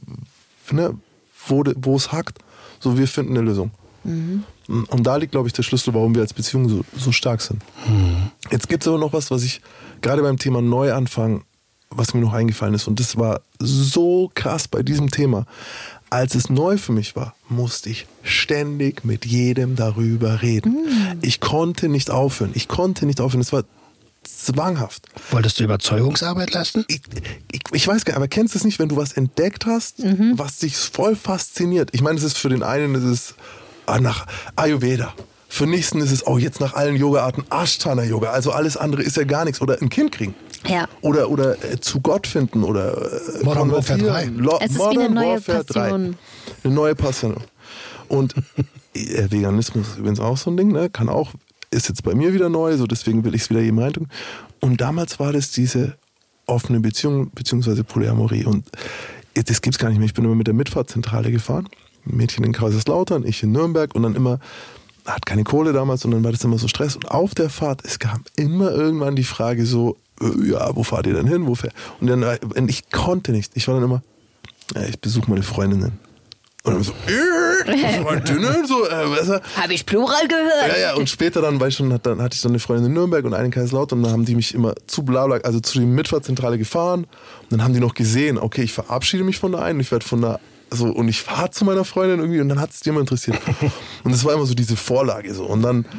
ne, wo, wo es hackt, so wir finden eine Lösung. Mhm. Und da liegt, glaube ich, der Schlüssel, warum wir als Beziehung so, so stark sind. Mhm. Jetzt gibt es aber noch was, was ich gerade beim Thema Neuanfang, was mir noch eingefallen ist. Und das war so krass bei diesem Thema. Als es neu für mich war, musste ich ständig mit jedem darüber reden. Mhm. Ich konnte nicht aufhören. Ich konnte nicht aufhören. Es war zwanghaft. Wolltest du Überzeugungsarbeit leisten? Ich, ich, ich weiß gar nicht, aber kennst du es nicht, wenn du was entdeckt hast, mhm. was dich voll fasziniert? Ich meine, es ist für den einen, es ist nach Ayurveda. Für den nächsten ist es auch jetzt nach allen Yoga-Arten Ashtana-Yoga. Also alles andere ist ja gar nichts. Oder ein Kind kriegen. Ja. Oder, oder äh, zu Gott finden. Oder äh, Modern Warfare drei. Lo- es ist Modern wie eine neue Warfare Passion. drei. Eine neue Passion. Und äh, Veganismus ist übrigens auch so ein Ding. Ne? Kann auch, ist jetzt bei mir wieder neu. So deswegen will ich es wieder jedem reintun. Und damals war das diese offene Beziehung beziehungsweise Polyamorie. Und das gibt es gar nicht mehr. Ich bin immer mit der Mitfahrzentrale gefahren. Mädchen in Kaiserslautern, ich in Nürnberg und dann immer, hat keine Kohle damals und dann war das immer so Stress. Und auf der Fahrt, es kam immer irgendwann die Frage so, ja, wo fahrt ihr denn hin? Wo fährt? Und dann, und ich konnte nicht. Ich war dann immer, ja, ich besuche meine Freundinnen. Und dann so, äh, Freundinnen? So, äh, habe ich Plural gehört? Ja, ja, und später dann, weil ich schon, dann hatte ich dann eine Freundin in Nürnberg und eine in Kaiserslautern und dann haben die mich immer zu Blabla, also zu der Mitfahrzentrale gefahren und dann haben die noch gesehen, okay, ich verabschiede mich von der einen, ich werde von der so, und ich fahre zu meiner Freundin irgendwie und dann hat es die immer interessiert. Und das war immer so diese Vorlage so. Und dann,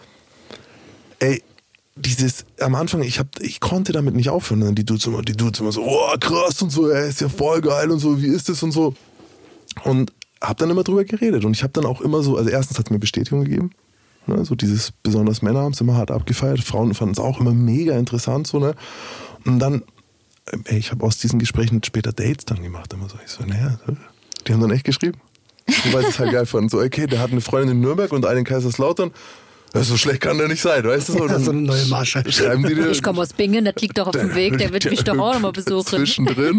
ey, dieses, am Anfang, ich, hab, ich konnte damit nicht aufhören. Und dann die Dudes immer, die Dudes immer so, oh krass und so, ey, ist ja voll geil und so, wie ist das und so. Und hab dann immer drüber geredet. Und ich habe dann auch immer so, also erstens hat es mir Bestätigung gegeben. Ne, so dieses, besonders Männer haben es immer hart abgefeiert. Frauen fanden es auch immer mega interessant. So, ne? Und dann, ey, ich habe aus diesen Gesprächen später Dates dann gemacht. Immer so, ich so, naja, die haben dann echt geschrieben. Weil sie es halt geil fanden. So, okay, der hat eine Freundin in Nürnberg und eine in Kaiserslautern. Ja, so schlecht kann der nicht sein, weißt du? So, ja, so eine neue Masche. Schreiben die dir, ich komme aus Bingen, das liegt doch auf dem Weg, der wird mich doch auch nochmal besuchen. Zwischendrin.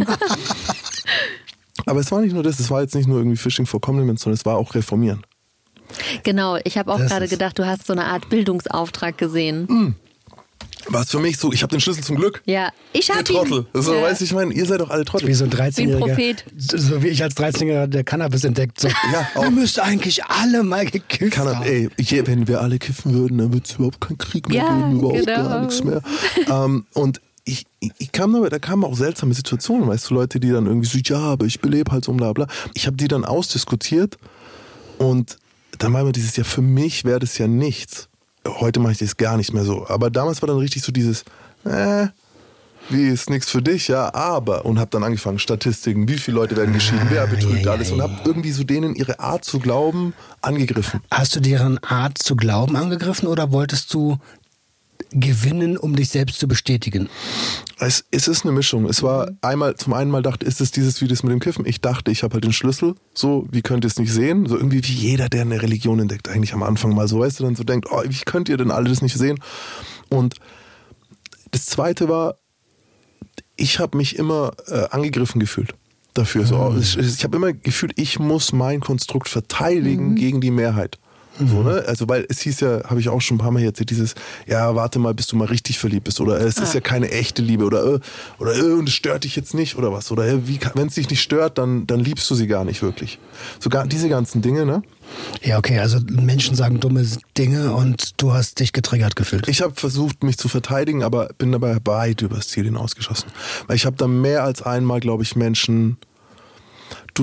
Aber es war nicht nur das, es war jetzt nicht nur irgendwie Fishing for Compliments, sondern es war auch Reformieren. Genau, ich habe auch gerade gedacht, du hast so eine Art Bildungsauftrag gesehen. Mm. Was für mich so, ich habe den Schlüssel zum Glück. Ja, ich habe ihn. Trottel. So, ja. Weißt du, ich meine, ihr seid doch alle Trottel. Wie so ein dreizehnjähriger. Wie ein Prophet. So wie ich als dreizehnjähriger der Cannabis entdeckt. So. Ja, auch. Wir müssten eigentlich alle mal gekifft Cannab- haben. Ey, je, wenn wir alle kiffen würden, dann würde es überhaupt keinen Krieg mehr ja, geben, überhaupt genau. gar nichts mehr. ähm, und ich, ich, ich kam damit, da kamen auch seltsame Situationen, weißt du, Leute, die dann irgendwie so, ja, aber ich belebe halt so bla bla. Ich habe die dann ausdiskutiert und dann war immer dieses, ja, für mich wäre das ja nichts. Heute mache ich das gar nicht mehr so. Aber damals war dann richtig so dieses, äh, wie ist nichts für dich, ja, aber. Und habe dann angefangen, Statistiken, wie viele Leute werden geschieden, wer betrügt, ja, ja, alles. Und habe irgendwie so denen ihre Art zu glauben angegriffen. Hast du deren Art zu glauben angegriffen oder wolltest du gewinnen, um dich selbst zu bestätigen? Es, es ist eine Mischung. Es war einmal, zum einen mal dachte, ist es dieses wie das mit dem Kiffen? Ich dachte, ich habe halt den Schlüssel. So, wie könnt ihr es nicht sehen? So irgendwie wie jeder, der eine Religion entdeckt, eigentlich am Anfang mal so, weißt du, dann so denkt, oh, wie könnt ihr denn alle das nicht sehen? Und das Zweite war, ich habe mich immer äh, angegriffen gefühlt dafür. Mhm. So, ich ich habe immer gefühlt, ich muss mein Konstrukt verteidigen mhm. gegen die Mehrheit. So, ne? Also, weil es hieß ja, habe ich auch schon ein paar Mal erzählt, dieses, ja, warte mal, bis du mal richtig verliebt bist. Oder es ah. ist ja keine echte Liebe. Oder, äh, oder äh, und es stört dich jetzt nicht. Oder was. Oder äh, wenn es dich nicht stört, dann, dann liebst du sie gar nicht wirklich. Sogar diese ganzen Dinge, ne? Ja, okay, also Menschen sagen dumme Dinge und du hast dich getriggert gefühlt. Ich habe versucht, mich zu verteidigen, aber bin dabei weit übers Ziel hinausgeschossen. Weil ich habe da mehr als einmal, glaube ich, Menschen... Du,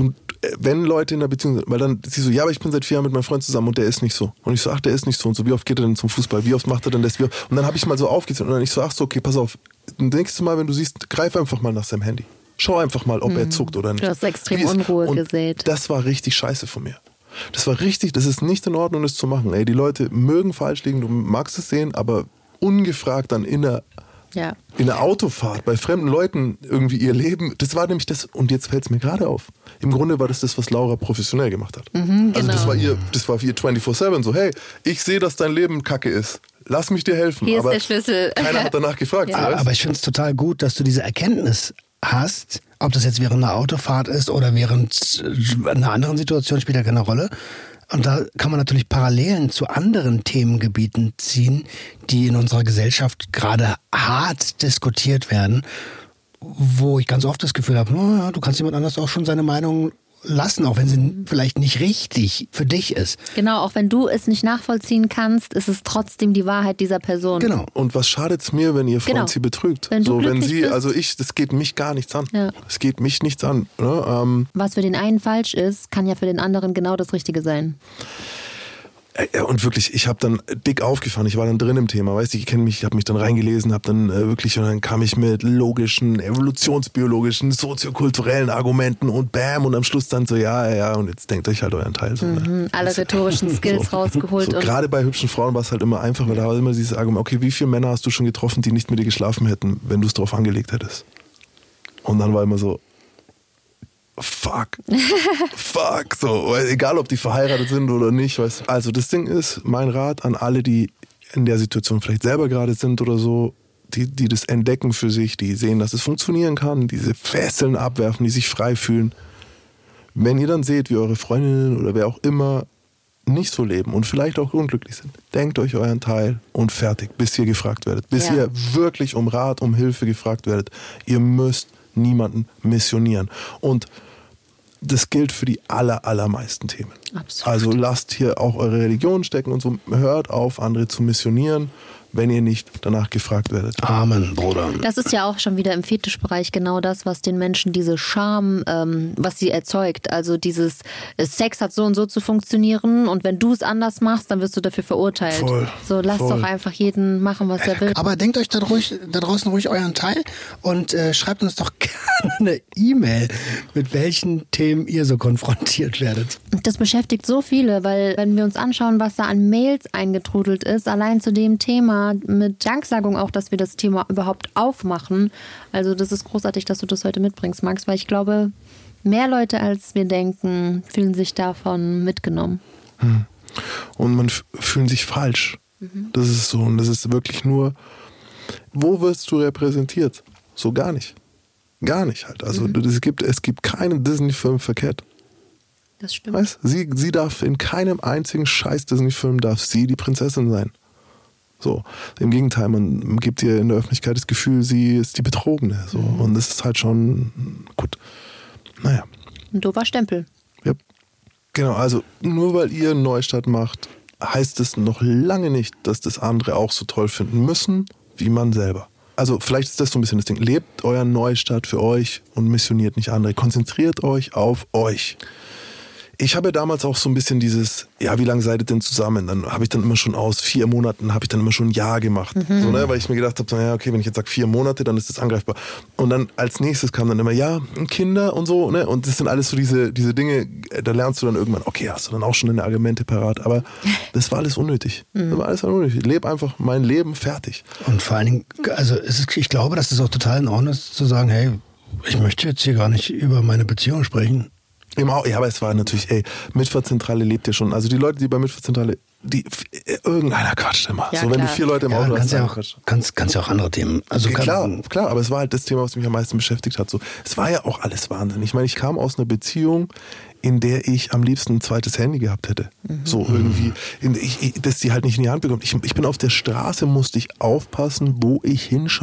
wenn Leute in der Beziehung sind, weil dann sie so, ja, aber ich bin seit vier Jahren mit meinem Freund zusammen und der ist nicht so. Und ich so, ach, der ist nicht so und so, wie oft geht er denn zum Fußball, wie oft macht er denn das? Und dann habe ich mal so aufgezählt und dann ich so, ach so, okay, pass auf, nächstes Mal, wenn du siehst, greif einfach mal nach seinem Handy. Schau einfach mal, ob mhm. er zuckt oder nicht. Du hast extrem Unruhe und gesät. Das war richtig scheiße von mir. Das war richtig, das ist nicht in Ordnung, das zu machen. Ey, die Leute mögen falsch liegen, du magst es sehen, aber ungefragt dann in der Ja. in der Autofahrt bei fremden Leuten irgendwie ihr Leben, das war nämlich das, und jetzt fällt es mir gerade auf. Im Grunde war das das, was Laura professionell gemacht hat. Mhm, genau. Also das war ihr, das war ihr vierundzwanzig sieben, so hey, ich sehe, dass dein Leben kacke ist. Lass mich dir helfen. Hier aber ist der Schlüssel. Keiner hat danach gefragt. Ja. Aber, aber ich finde es total gut, dass du diese Erkenntnis hast, ob das jetzt während einer Autofahrt ist oder während einer anderen Situation, spielt ja keine Rolle. Und da kann man natürlich Parallelen zu anderen Themengebieten ziehen, die in unserer Gesellschaft gerade hart diskutiert werden, wo ich ganz oft das Gefühl habe, oh ja, du kannst jemand anders auch schon seine Meinung lassen, auch wenn sie vielleicht nicht richtig für dich ist. Genau, auch wenn du es nicht nachvollziehen kannst, ist es trotzdem die Wahrheit dieser Person. Genau. Und was schadet es mir, wenn ihr Freund genau. sie betrügt? Wenn du so, wenn sie, bist. also ich, das geht mich gar nichts an. Ja. Es geht mich nichts an. Ne? Ähm, Was für den einen falsch ist, kann ja für den anderen genau das Richtige sein. Ja, und wirklich, ich habe dann dick aufgefahren, ich war dann drin im Thema, weißt du, ich kenne mich, ich habe mich dann reingelesen, habe dann äh, wirklich, und dann kam ich mit logischen, evolutionsbiologischen, soziokulturellen Argumenten und bam, und am Schluss dann so, ja, ja, und jetzt denkt euch halt euren Teil. So, ne? Mhm, alle rhetorischen Skills so, rausgeholt. So, und gerade bei hübschen Frauen war es halt immer einfach, weil da war immer dieses Argument, okay, wie viele Männer hast du schon getroffen, die nicht mit dir geschlafen hätten, wenn du es drauf angelegt hättest? Und dann war immer so, fuck, fuck, so, egal ob die verheiratet sind oder nicht, weißt du. Also das Ding ist, mein Rat an alle, die in der Situation vielleicht selber gerade sind oder so, die, die das entdecken für sich, die sehen, dass es funktionieren kann, diese Fesseln abwerfen, die sich frei fühlen. Wenn ihr dann seht, wie eure Freundinnen oder wer auch immer nicht so leben und vielleicht auch unglücklich sind, denkt euch euren Teil und fertig, bis ihr gefragt werdet, bis ja. ihr wirklich um Rat, um Hilfe gefragt werdet. Ihr müsst niemanden missionieren. Und das gilt für die aller, allermeisten Themen. Absolut. Also lasst hier auch eure Religion stecken und so. Hört auf, andere zu missionieren, wenn ihr nicht danach gefragt werdet. Amen, Bruder. Das ist ja auch schon wieder im Fetischbereich genau das, was den Menschen diese Scham, ähm, was sie erzeugt. Also dieses Sex hat so und so zu funktionieren und wenn du es anders machst, dann wirst du dafür verurteilt. Voll, so lasst voll. doch einfach jeden machen, was er will. Aber denkt euch da, ruhig, da draußen ruhig euren Teil und äh, schreibt uns doch gerne eine E-Mail, mit welchen Themen ihr so konfrontiert werdet. Das beschäftigt so viele, weil wenn wir uns anschauen, was da an Mails eingetrudelt ist, allein zu dem Thema, mit Danksagung auch, dass wir das Thema überhaupt aufmachen. Also das ist großartig, dass du das heute mitbringst, Max, weil ich glaube, mehr Leute als wir denken, fühlen sich davon mitgenommen. Hm. Und man f- fühlen sich falsch. Mhm. Das ist so. Und das ist wirklich nur, wo wirst du repräsentiert? So gar nicht. Gar nicht halt. Also mhm. es gibt, es gibt keinen Disney-Film verkehrt. Das stimmt. Weißt? Sie, sie darf in keinem einzigen scheiß Disney-Film darf sie die Prinzessin sein. So. Im Gegenteil, man gibt ihr in der Öffentlichkeit das Gefühl, sie ist die Betrogene. So. Mhm. Und das ist halt schon gut. Naja. Ein doofer Stempel. Ja. Genau, also nur weil ihr einen Neustart macht, heißt es noch lange nicht, dass das andere auch so toll finden müssen, wie man selber. Also vielleicht ist das so ein bisschen das Ding. Lebt euren Neustart für euch und missioniert nicht andere. Konzentriert euch auf euch. Ich habe damals auch so ein bisschen dieses, ja, wie lange seid ihr denn zusammen? Dann habe ich dann immer schon aus vier Monaten, habe ich dann immer schon ein Jahr gemacht. Mhm. So, ne? Weil ich mir gedacht habe, so, ja, okay, wenn ich jetzt sage vier Monate, dann ist das angreifbar. Und dann als nächstes kam dann immer, ja, Kinder und so. Ne? Und das sind alles so diese, diese Dinge, da lernst du dann irgendwann, okay, hast du dann auch schon deine Argumente parat. Aber das war alles unnötig. Mhm. Das war alles unnötig. Ich lebe einfach mein Leben fertig. Und vor allen Dingen, also es ist, ich glaube, dass es auch total in Ordnung ist, zu sagen, hey, ich möchte jetzt hier gar nicht über meine Beziehung sprechen. Ja, aber es war natürlich, ey, Mitfahrzentrale lebt ja schon. Also die Leute, die bei Mitfahrzentrale, die, irgendeiner quatscht immer. Ja, so, wenn klar. du vier Leute im Ja, Auto hast, kannst ja dann auch, quatsch. kannst, kannst ja auch andere Themen. Also Okay, kann, klar, klar, aber es war halt das Thema, was mich am meisten beschäftigt hat. So, es war ja auch alles Wahnsinn. Ich meine, ich kam aus einer Beziehung, in der ich am liebsten ein zweites Handy gehabt hätte. Mhm. So irgendwie, in, ich, ich, dass die halt nicht in die Hand bekommt. Ich, ich bin auf der Straße, musste ich aufpassen, wo ich hinschaue.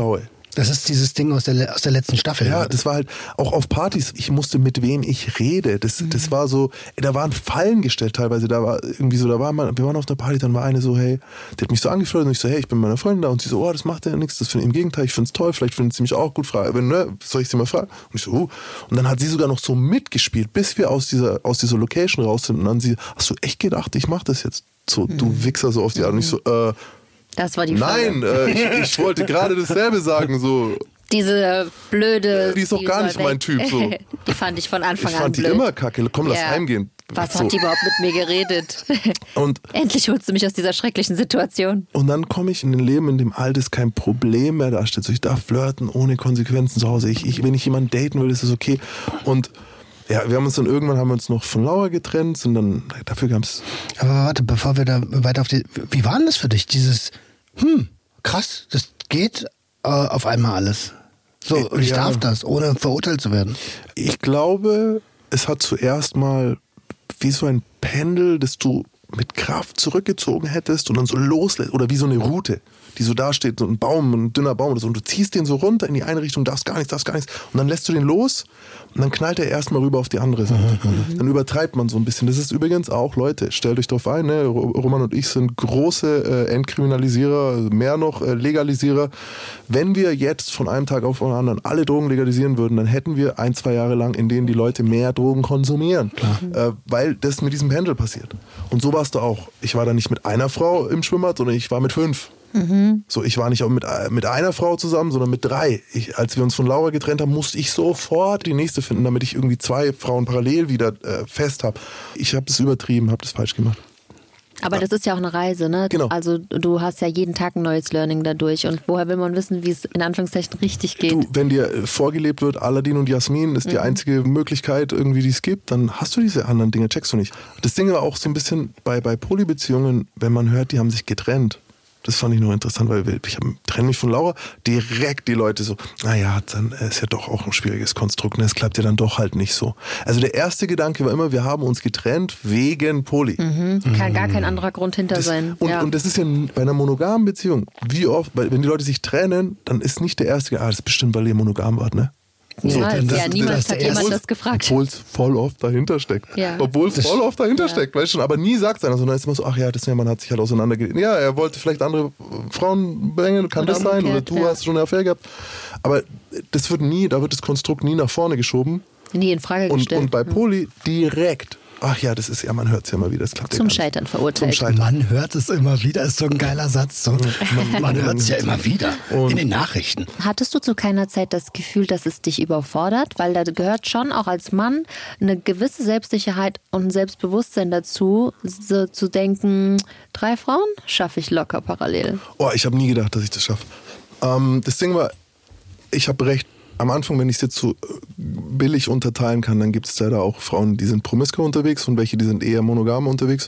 Das ist dieses Ding aus der, aus der letzten Staffel. Ja, das war halt auch auf Partys. Ich musste mit wem ich rede. Das, mhm. das war so, da waren Fallen gestellt teilweise. Da war irgendwie so, da war mal, wir waren auf einer Party, dann war eine so, hey, die hat mich so angeflirtet und ich so, hey, ich bin mit meiner Freundin da. Und sie so, oh, das macht ja nichts. Das finde im Gegenteil, ich finde es toll. Vielleicht findet sie mich auch gut. Frage, ne, soll ich sie mal fragen? Und ich so, oh. Und dann hat sie sogar noch so mitgespielt, bis wir aus dieser, aus dieser Location raus sind. Und dann sie, hast du echt gedacht, ich mache das jetzt? So, mhm. du Wichser, so auf die Art. Und ich so, äh, das war die Frage. Nein, äh, ich, ich wollte gerade dasselbe sagen, so. Diese blöde... Die ist doch gar nicht weg. Mein Typ. So. Die fand ich von Anfang ich an fand blöd. die immer kacke. Komm, lass ja. heimgehen. Was so. hat die überhaupt mit mir geredet? Und endlich holst du mich aus dieser schrecklichen Situation. Und dann komme ich in ein Leben, in dem all das kein Problem mehr darstellt. So, ich darf flirten ohne Konsequenzen zu Hause. Ich, ich, wenn ich jemanden daten will, ist das okay. Und ja, wir haben uns dann irgendwann haben wir uns noch von Laura getrennt. Und dann, dafür gab es... Aber warte, bevor wir da weiter auf die... Wie war denn das für dich? Dieses, hm, krass, das geht äh, auf einmal alles. So, und ich ja. darf das, ohne verurteilt zu werden. Ich glaube, es hat zuerst mal wie so ein Pendel, das du mit Kraft zurückgezogen hättest und dann so loslässt. Oder wie so eine Rute, die so da steht, so ein Baum, ein dünner Baum oder so. Und du ziehst den so runter in die eine Richtung, darfst gar nichts, darfst gar nichts. Und dann lässt du den los und dann knallt er erstmal rüber auf die andere Seite. Mhm. Dann übertreibt man so ein bisschen. Das ist übrigens auch, Leute, stellt euch drauf ein, ne? Roman und ich sind große äh, Entkriminalisierer, mehr noch äh, Legalisierer. Wenn wir jetzt von einem Tag auf den anderen alle Drogen legalisieren würden, dann hätten wir ein, zwei Jahre lang, in denen die Leute mehr Drogen konsumieren. Äh, weil das mit diesem Pendel passiert. Und so warst du auch. Ich war da nicht mit einer Frau im Schwimmbad, sondern ich war mit fünf. Mhm. So, ich war nicht auch mit, mit einer Frau zusammen, sondern mit drei. Ich, als wir uns von Laura getrennt haben, musste ich sofort die nächste finden, damit ich irgendwie zwei Frauen parallel wieder äh, fest habe. Ich habe das übertrieben, habe das falsch gemacht. Aber das ist ja auch eine Reise, ne? Genau. Also du hast ja jeden Tag ein neues Learning dadurch. Und woher will man wissen, wie es in Anführungszeichen richtig geht? Du, wenn dir vorgelebt wird, Aladdin und Jasmin ist mhm. die einzige Möglichkeit irgendwie, die es gibt, dann hast du diese anderen Dinge, checkst du nicht. Das Ding war auch so ein bisschen bei, bei Polybeziehungen, wenn man hört, die haben sich getrennt. Das fand ich noch interessant, weil ich trenne mich von Laura, direkt die Leute so, naja, dann ist ja doch auch ein schwieriges Konstrukt, ne? Es klappt ja dann doch halt nicht so. Also der erste Gedanke war immer, wir haben uns getrennt wegen Poly. Mhm. Kann gar kein anderer Grund hinter das, sein. Und, ja. und das ist ja bei einer monogamen Beziehung, wie oft, weil wenn die Leute sich trennen, dann ist nicht der erste, ah, das ist bestimmt, weil ihr monogam wart, ne? So, ja, das, ja, niemals das, hat jemand das gefragt. Obwohl es voll oft dahinter steckt. Ja. Obwohl es voll oft dahinter ja. steckt, weißt du schon. Aber nie sagt einer, sondern ist immer so, ach ja, das Mann hat sich halt auseinandergelegt. Ja, er wollte vielleicht andere Frauen bringen, kann oder das sein? Oder du ja. hast schon eine Affäre gehabt. Aber das wird nie, da wird das Konstrukt nie nach vorne geschoben. Nie in Frage gestellt. Und, und bei Poly direkt. Ach ja, das ist ja, man hört es ja immer wieder. Das klappt Zum ja Scheitern verurteilt. Zum Scheitern. Man hört es immer wieder, ist so ein geiler Satz. So. Man, man hört es ja immer wieder und in den Nachrichten. Hattest du zu keiner Zeit das Gefühl, dass es dich überfordert? Weil da gehört schon auch als Mann eine gewisse Selbstsicherheit und ein Selbstbewusstsein dazu, so zu denken, drei Frauen schaffe ich locker parallel. Oh, ich habe nie gedacht, dass ich das schaffe. Ähm, das Ding war, ich habe recht. Am Anfang, wenn ich es jetzt so billig unterteilen kann, dann gibt es leider auch Frauen, die sind promiskuo unterwegs und welche, die sind eher monogam unterwegs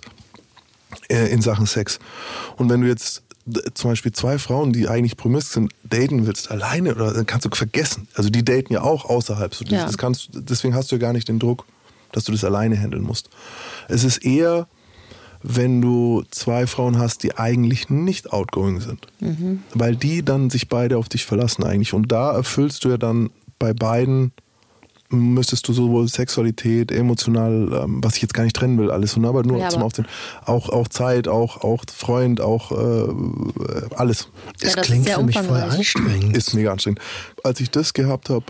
äh, in Sachen Sex. Und wenn du jetzt zum Beispiel zwei Frauen, die eigentlich promiskuo sind, daten willst, alleine, oder dann kannst du vergessen. Also die daten ja auch außerhalb. So, ja. das kannst, deswegen hast du ja gar nicht den Druck, dass du das alleine handeln musst. Es ist eher, wenn du zwei Frauen hast, die eigentlich nicht outgoing sind. Mhm. Weil die dann sich beide auf dich verlassen eigentlich. Und da erfüllst du ja dann bei beiden, müsstest du sowohl Sexualität, emotional, ähm, was ich jetzt gar nicht trennen will, alles, aber nur ja, zum Aufziehen, auch, auch Zeit, auch, auch Freund, auch äh, alles. Das, ja, das klingt für mich voll anstrengend. Ist mega anstrengend. Als ich das gehabt habe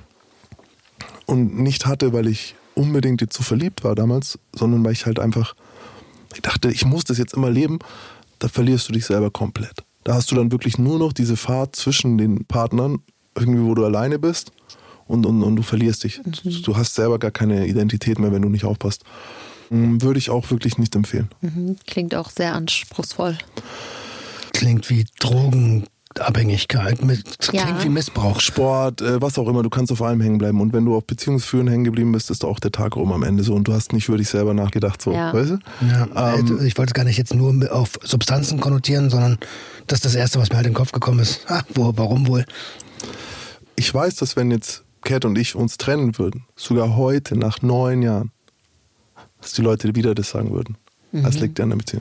und nicht hatte, weil ich unbedingt jetzt so verliebt war damals, sondern weil ich halt einfach ich dachte, ich muss das jetzt immer leben, da verlierst du dich selber komplett. Da hast du dann wirklich nur noch diese Fahrt zwischen den Partnern, irgendwie wo du alleine bist und, und, und du verlierst dich. Mhm. Du hast selber gar keine Identität mehr, wenn du nicht aufpasst. Würde ich auch wirklich nicht empfehlen. Mhm. Klingt auch sehr anspruchsvoll. Klingt wie Drogen. Abhängigkeit, mit, ja. klingt wie Missbrauch. Sport, äh, was auch immer, du kannst auf allem hängen bleiben. Und wenn du auf Beziehungsführen hängen geblieben bist, ist auch der Tag rum am Ende so. Und du hast nicht über dich selber nachgedacht, so, ja. weißt du? Ja, ähm, ich wollte es gar nicht jetzt nur auf Substanzen konnotieren, sondern das ist das Erste, was mir halt in den Kopf gekommen ist. Ha, wo, warum wohl? Ich weiß, dass wenn jetzt Kat und ich uns trennen würden, sogar heute, nach neun Jahren, dass die Leute wieder das sagen würden. Mhm. Das liegt ja an der Beziehung.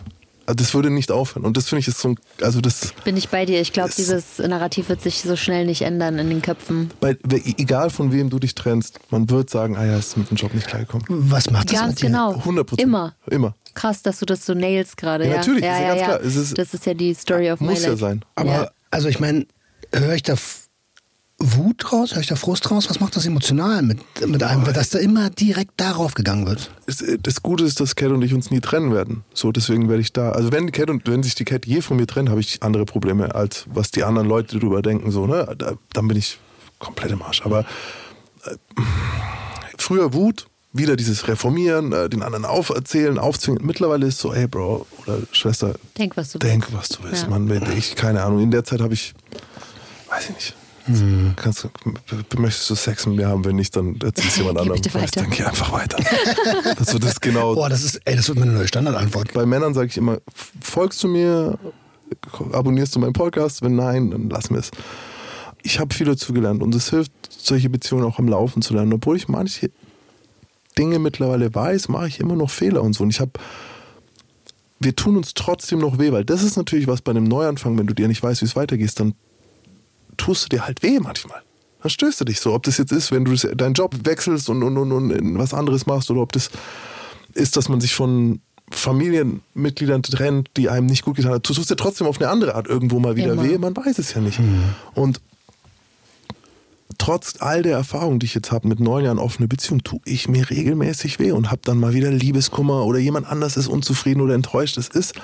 Das würde nicht aufhören. Und das finde ich ist so ein, also das. Bin ich bei dir. Ich glaube, dieses Narrativ wird sich so schnell nicht ändern in den Köpfen. Bei, egal von wem du dich trennst, man wird sagen, ah ja, ist mit dem Job nicht klargekommen. Was macht das Ganz mit dir? genau. hundert Prozent. Immer. Immer. Krass, dass du das so nailst gerade. Ja, Ja, natürlich, ja, ist ja, ja ganz ja. klar. Es ist, das ist ja die Story of my life. Muss ja sein. Aber, ja. also ich meine, höre ich da Wut raus, höre ich da Frust raus? Was macht das emotional mit, mit einem, dass da immer direkt darauf gegangen wird? Das, das Gute ist, dass Cat und ich uns nie trennen werden. So, deswegen werde ich da, also wenn Cat und wenn sich die Cat je von mir trennt, habe ich andere Probleme, als was die anderen Leute darüber denken. So, ne? Da, dann bin ich komplett im Arsch. Aber äh, früher Wut, wieder dieses Reformieren, äh, den anderen auferzählen, aufzwingen. Mittlerweile ist so, ey Bro oder Schwester, denk, was du denk, willst. was du willst. Ja. Mann, ich, keine Ahnung. In der Zeit habe ich, weiß ich nicht. Hm. Kannst du, möchtest du Sex mit mir haben? Wenn nicht, dann erzähl es jemand anderem. Dann geh einfach weiter. Also das genau. Boah, das ist, ey, das wird meine neue Standardantwort. Bei Männern sage ich immer, folgst du mir, abonnierst du meinen Podcast? Wenn nein, dann lassen wir es. Ich habe viel dazu gelernt und es hilft, solche Beziehungen auch am Laufen zu lernen. Obwohl ich manche Dinge mittlerweile weiß, mache ich immer noch Fehler und so. Und ich habe, wir tun uns trotzdem noch weh, weil das ist natürlich was bei einem Neuanfang, wenn du dir nicht weißt, wie es weitergeht, dann tust du dir halt weh manchmal. Dann stößt du dich so. Ob das jetzt ist, wenn du deinen Job wechselst und, und, und, und was anderes machst oder ob das ist, dass man sich von Familienmitgliedern trennt, die einem nicht gut getan haben. Du tust dir trotzdem auf eine andere Art irgendwo mal wieder Immer. weh. Man weiß es ja nicht. Mhm. Und trotz all der Erfahrung, die ich jetzt habe mit neun Jahren offene Beziehung, tue ich mir regelmäßig weh und habe dann mal wieder Liebeskummer oder jemand anders ist unzufrieden oder enttäuscht. Das ist,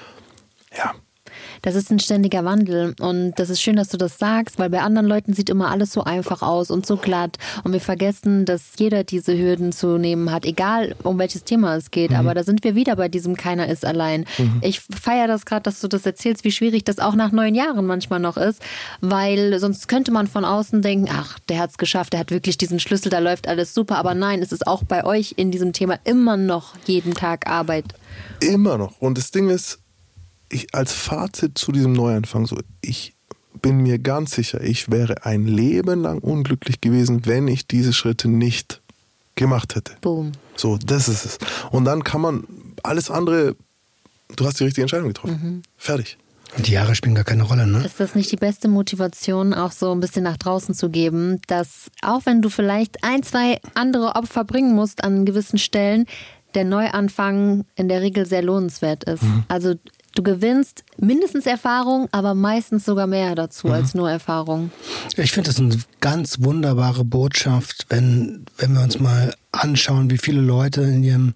ja... Das ist ein ständiger Wandel und das ist schön, dass du das sagst, weil bei anderen Leuten sieht immer alles so einfach aus und so glatt und wir vergessen, dass jeder diese Hürden zu nehmen hat, egal um welches Thema es geht, mhm. aber da sind wir wieder bei diesem Keiner ist allein. Mhm. Ich feiere das gerade, dass du das erzählst, wie schwierig das auch nach neun Jahren manchmal noch ist, weil sonst könnte man von außen denken, ach, der hat es geschafft, der hat wirklich diesen Schlüssel, da läuft alles super, aber nein, es ist auch bei euch in diesem Thema immer noch jeden Tag Arbeit. Immer noch und das Ding ist, ich als Fazit zu diesem Neuanfang, so, ich bin mir ganz sicher, ich wäre ein Leben lang unglücklich gewesen, wenn ich diese Schritte nicht gemacht hätte. Boom. So, das ist es. Und dann kann man alles andere, du hast die richtige Entscheidung getroffen. Mhm. Fertig. Und die Jahre spielen gar keine Rolle, ne? Ist das nicht die beste Motivation, auch so ein bisschen nach draußen zu geben, dass auch wenn du vielleicht ein, zwei andere Opfer bringen musst an gewissen Stellen, der Neuanfang in der Regel sehr lohnenswert ist? Mhm. Also du gewinnst mindestens Erfahrung, aber meistens sogar mehr dazu mhm. als nur Erfahrung. Ich finde das eine ganz wunderbare Botschaft, wenn, wenn wir uns mal anschauen, wie viele Leute in ihrem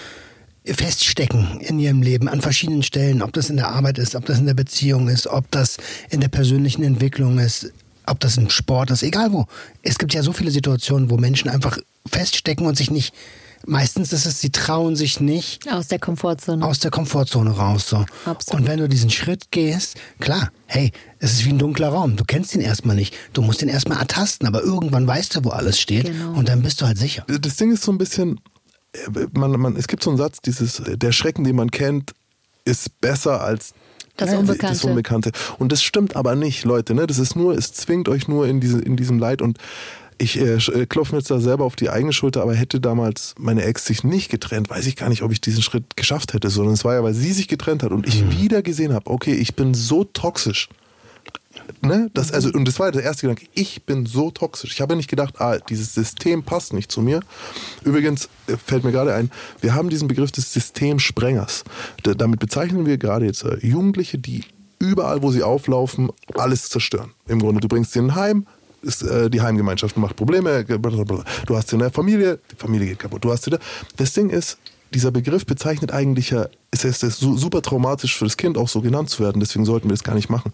feststecken in ihrem Leben an verschiedenen Stellen, ob das in der Arbeit ist, ob das in der Beziehung ist, ob das in der persönlichen Entwicklung ist, ob das im Sport ist, egal wo. Es gibt ja so viele Situationen, wo Menschen einfach feststecken und sich nicht, meistens ist es, sie trauen sich nicht aus der Komfortzone. Aus der Komfortzone raus. So. Absolut. Und wenn du diesen Schritt gehst, klar, hey, es ist wie ein dunkler Raum. Du kennst ihn erstmal nicht. Du musst ihn erstmal ertasten, aber irgendwann weißt du, wo alles steht. Genau. Und dann bist du halt sicher. Das Ding ist so ein bisschen, man, man, es gibt so einen Satz, dieses, der Schrecken, den man kennt, ist besser als das Unbekannte. das Unbekannte. Und das stimmt aber nicht, Leute. Ne? Das ist nur, es zwingt euch nur in, diese, in diesem Leid. Und ich äh, klopfe mir jetzt da selber auf die eigene Schulter, aber hätte damals meine Ex sich nicht getrennt, weiß ich gar nicht, ob ich diesen Schritt geschafft hätte. Sondern es war ja, weil sie sich getrennt hat und ich mhm. wieder gesehen habe, okay, ich bin so toxisch. Ne? Das, also, und das war der erste Gedanke, ich bin so toxisch. Ich habe ja nicht gedacht, ah, dieses System passt nicht zu mir. Übrigens fällt mir gerade ein, wir haben diesen Begriff des Systemsprengers. Da, damit bezeichnen wir gerade jetzt äh, Jugendliche, die überall, wo sie auflaufen, alles zerstören. Im Grunde, du bringst sie in ein Heim, ist, äh, die Heimgemeinschaft macht Probleme, blablabla. Du hast sie in der Familie, die Familie geht kaputt. Du hast sie da. Das Ding ist, dieser Begriff bezeichnet eigentlich ja, es ist, ist super traumatisch für das Kind auch so genannt zu werden, deswegen sollten wir das gar nicht machen.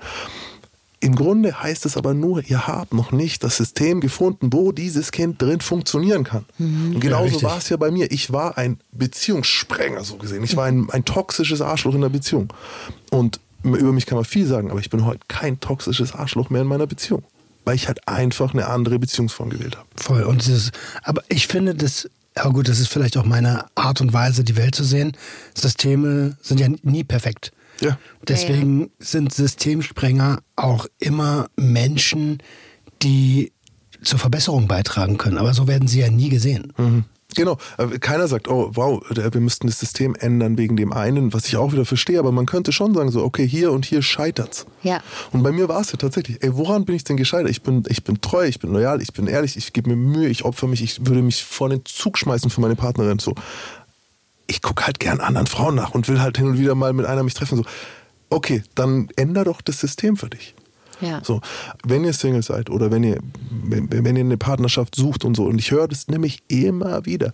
Im Grunde heißt es aber nur, ihr habt noch nicht das System gefunden, wo dieses Kind drin funktionieren kann. Mhm. Und genauso ja, war es ja bei mir. Ich war ein Beziehungssprenger, so gesehen. Ich war ein, ein toxisches Arschloch in der Beziehung. Und über mich kann man viel sagen, aber ich bin heute kein toxisches Arschloch mehr in meiner Beziehung. Weil ich halt einfach eine andere Beziehungsform gewählt habe. Voll. Und dieses, aber ich finde das, aber gut, das ist vielleicht auch meine Art und Weise, die Welt zu sehen. Systeme sind ja nie perfekt. Ja. Deswegen ja, ja. sind Systemsprenger auch immer Menschen, die zur Verbesserung beitragen können. Aber so werden sie ja nie gesehen. Mhm. Genau, keiner sagt, oh wow, wir müssten das System ändern wegen dem einen, was ich auch wieder verstehe, aber man könnte schon sagen, so okay, hier und hier scheitert's. Ja. Und bei mir war es ja tatsächlich, ey, woran bin ich denn gescheitert? Ich bin, ich bin treu, ich bin loyal, ich bin ehrlich, ich gebe mir Mühe, ich opfer mich, ich würde mich vor den Zug schmeißen für meine Partnerin. So, ich gucke halt gern anderen Frauen nach und will halt hin und wieder mal mit einer mich treffen. So, okay, dann änder doch das System für dich. Ja. So, wenn ihr Single seid oder wenn ihr, wenn, wenn ihr eine Partnerschaft sucht und so, und ich höre das nämlich immer wieder.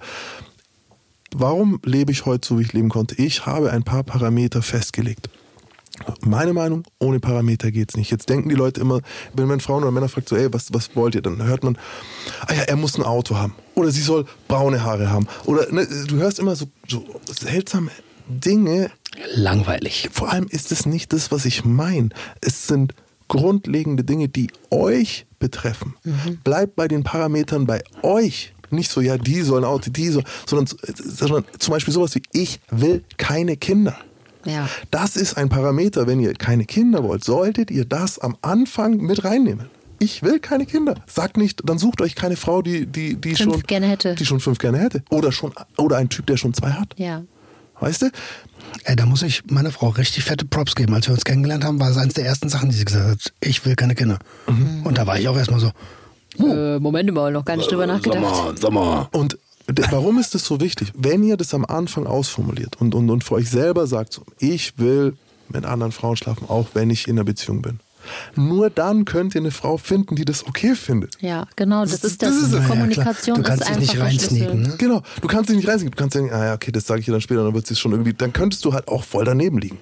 Warum lebe ich heute so, wie ich leben konnte? Ich habe ein paar Parameter festgelegt. Meine Meinung, ohne Parameter geht's nicht. Jetzt denken die Leute immer, wenn man Frauen oder Männer fragt, so, ey, was, was wollt ihr? Dann hört man, ah ja, er muss ein Auto haben. Oder sie soll braune Haare haben. Oder ne, du hörst immer so, so seltsame Dinge. Langweilig. Vor allem ist es nicht das, was ich meine. Es sind grundlegende Dinge, die euch betreffen. Mhm. Bleibt bei den Parametern bei euch. Nicht so, ja, die sollen Auto, die sollen, sondern, sondern zum Beispiel sowas wie, ich will keine Kinder. Ja. Das ist ein Parameter, wenn ihr keine Kinder wollt, solltet ihr das am Anfang mit reinnehmen. Ich will keine Kinder. Sagt nicht, dann sucht euch keine Frau, die, die, die, fünf schon, gerne hätte. die schon fünf gerne hätte. Oder, schon, oder ein Typ, der schon zwei hat. Ja. Weißt du? Ey, da muss ich meiner Frau richtig fette Props geben. Als wir uns kennengelernt haben, war es eines der ersten Sachen, die sie gesagt hat, ich will keine Kinder. Mhm. Und da war ich auch erstmal so, oh. äh, Moment mal, noch gar nicht drüber nachgedacht. Sommer, Sommer. Und warum ist das so wichtig? Wenn ihr das am Anfang ausformuliert und, und, und für euch selber sagt, so, ich will mit anderen Frauen schlafen, auch wenn ich in einer Beziehung bin. Nur dann könnt ihr eine Frau finden, die das okay findet. Ja, genau, das, das ist das. das ist die Kommunikation ja, du kannst ist dich einfach nicht reinsneaken, ne? Genau, du kannst dich nicht reinsneaken. Du kannst sagen, ah ja, okay, das sage ich dir dann später, dann wird es schon irgendwie, dann könntest du halt auch voll daneben liegen.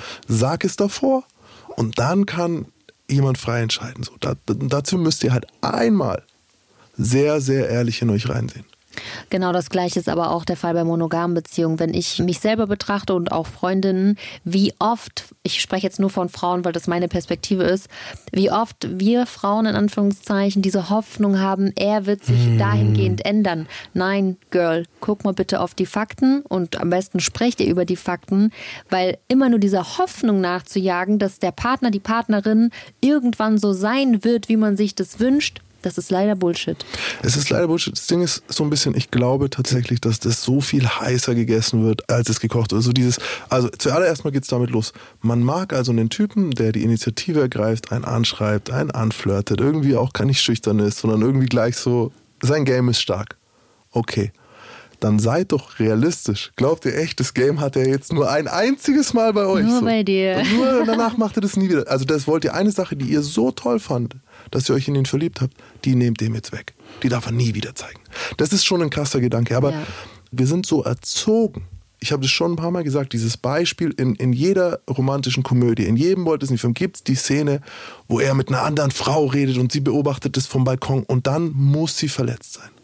Sag es davor und dann kann jemand frei entscheiden. So, da, dazu müsst ihr halt einmal sehr, sehr ehrlich in euch reinsehen. Genau das Gleiche ist aber auch der Fall bei monogamen Beziehungen. Wenn ich mich selber betrachte und auch Freundinnen, wie oft, ich spreche jetzt nur von Frauen, weil das meine Perspektive ist, wie oft wir Frauen in Anführungszeichen diese Hoffnung haben, er wird sich mm. dahingehend ändern. Nein, Girl, guck mal bitte auf die Fakten und am besten sprecht ihr über die Fakten, weil immer nur dieser Hoffnung nachzujagen, dass der Partner, die Partnerin irgendwann so sein wird, wie man sich das wünscht, das ist leider Bullshit. Es ist leider Bullshit. Das Ding ist so ein bisschen, ich glaube tatsächlich, dass das so viel heißer gegessen wird, als es gekocht wird. Also dieses, also zuallererst mal geht's damit los. Man mag also einen Typen, der die Initiative ergreift, einen anschreibt, einen anflirtet, irgendwie auch gar nicht schüchtern ist, sondern irgendwie gleich so, sein Game ist stark. Okay. Dann seid doch realistisch. Glaubt ihr echt, das Game hat er jetzt nur ein einziges Mal bei euch? Nur so. bei dir. Und nur danach macht er das nie wieder. Also das wollt ihr, eine Sache, die ihr so toll fandet, dass ihr euch in ihn verliebt habt, die nehmt dem jetzt weg. Die darf er nie wieder zeigen. Das ist schon ein krasser Gedanke. Aber ja. wir sind so erzogen. Ich habe das schon ein paar Mal gesagt, dieses Beispiel in, in jeder romantischen Komödie, in jedem Walt Disney-Film gibt es die Szene, wo er mit einer anderen Frau redet und sie beobachtet das vom Balkon und dann muss sie verletzt sein.